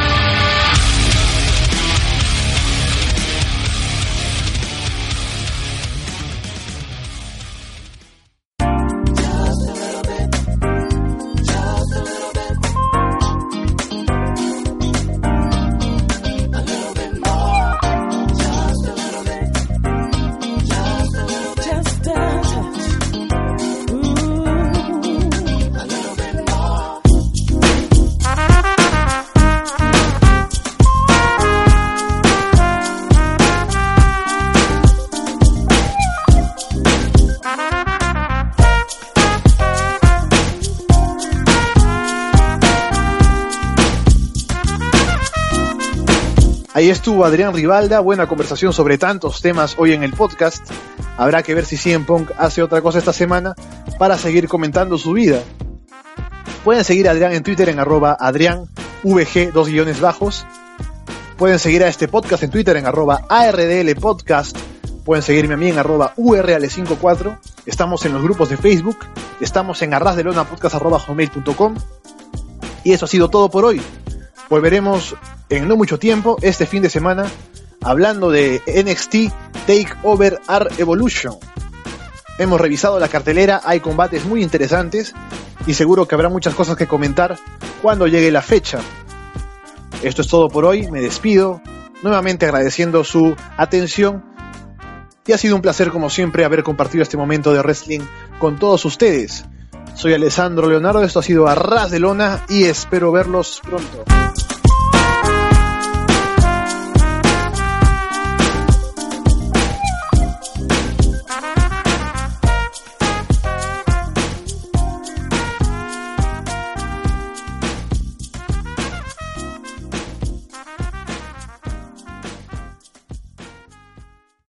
Ahí estuvo Adrián Ribalda, buena conversación sobre tantos temas hoy en el podcast. Habrá que ver si C M Punk hace otra cosa esta semana para seguir comentando su vida. Pueden seguir a Adrián en Twitter en arroba Adrián V G dos guiones bajos. Pueden seguir a este podcast en Twitter en arroba A R D L Podcast. Pueden seguirme a mí en arroba U R L cincuenta y cuatro. Estamos en los grupos de Facebook. Estamos en arrasdelonapodcast arroba hotmail punto com. Y eso ha sido todo por hoy. Volveremos en no mucho tiempo, este fin de semana, hablando de N X T TakeOver R Evolution. Hemos revisado la cartelera, hay combates muy interesantes y seguro que habrá muchas cosas que comentar cuando llegue la fecha. Esto es todo por hoy, me despido, nuevamente agradeciendo su atención y ha sido un placer como siempre haber compartido este momento de wrestling con todos ustedes. Soy Alessandro Leonardo, esto ha sido A Ras de Lona y espero verlos pronto.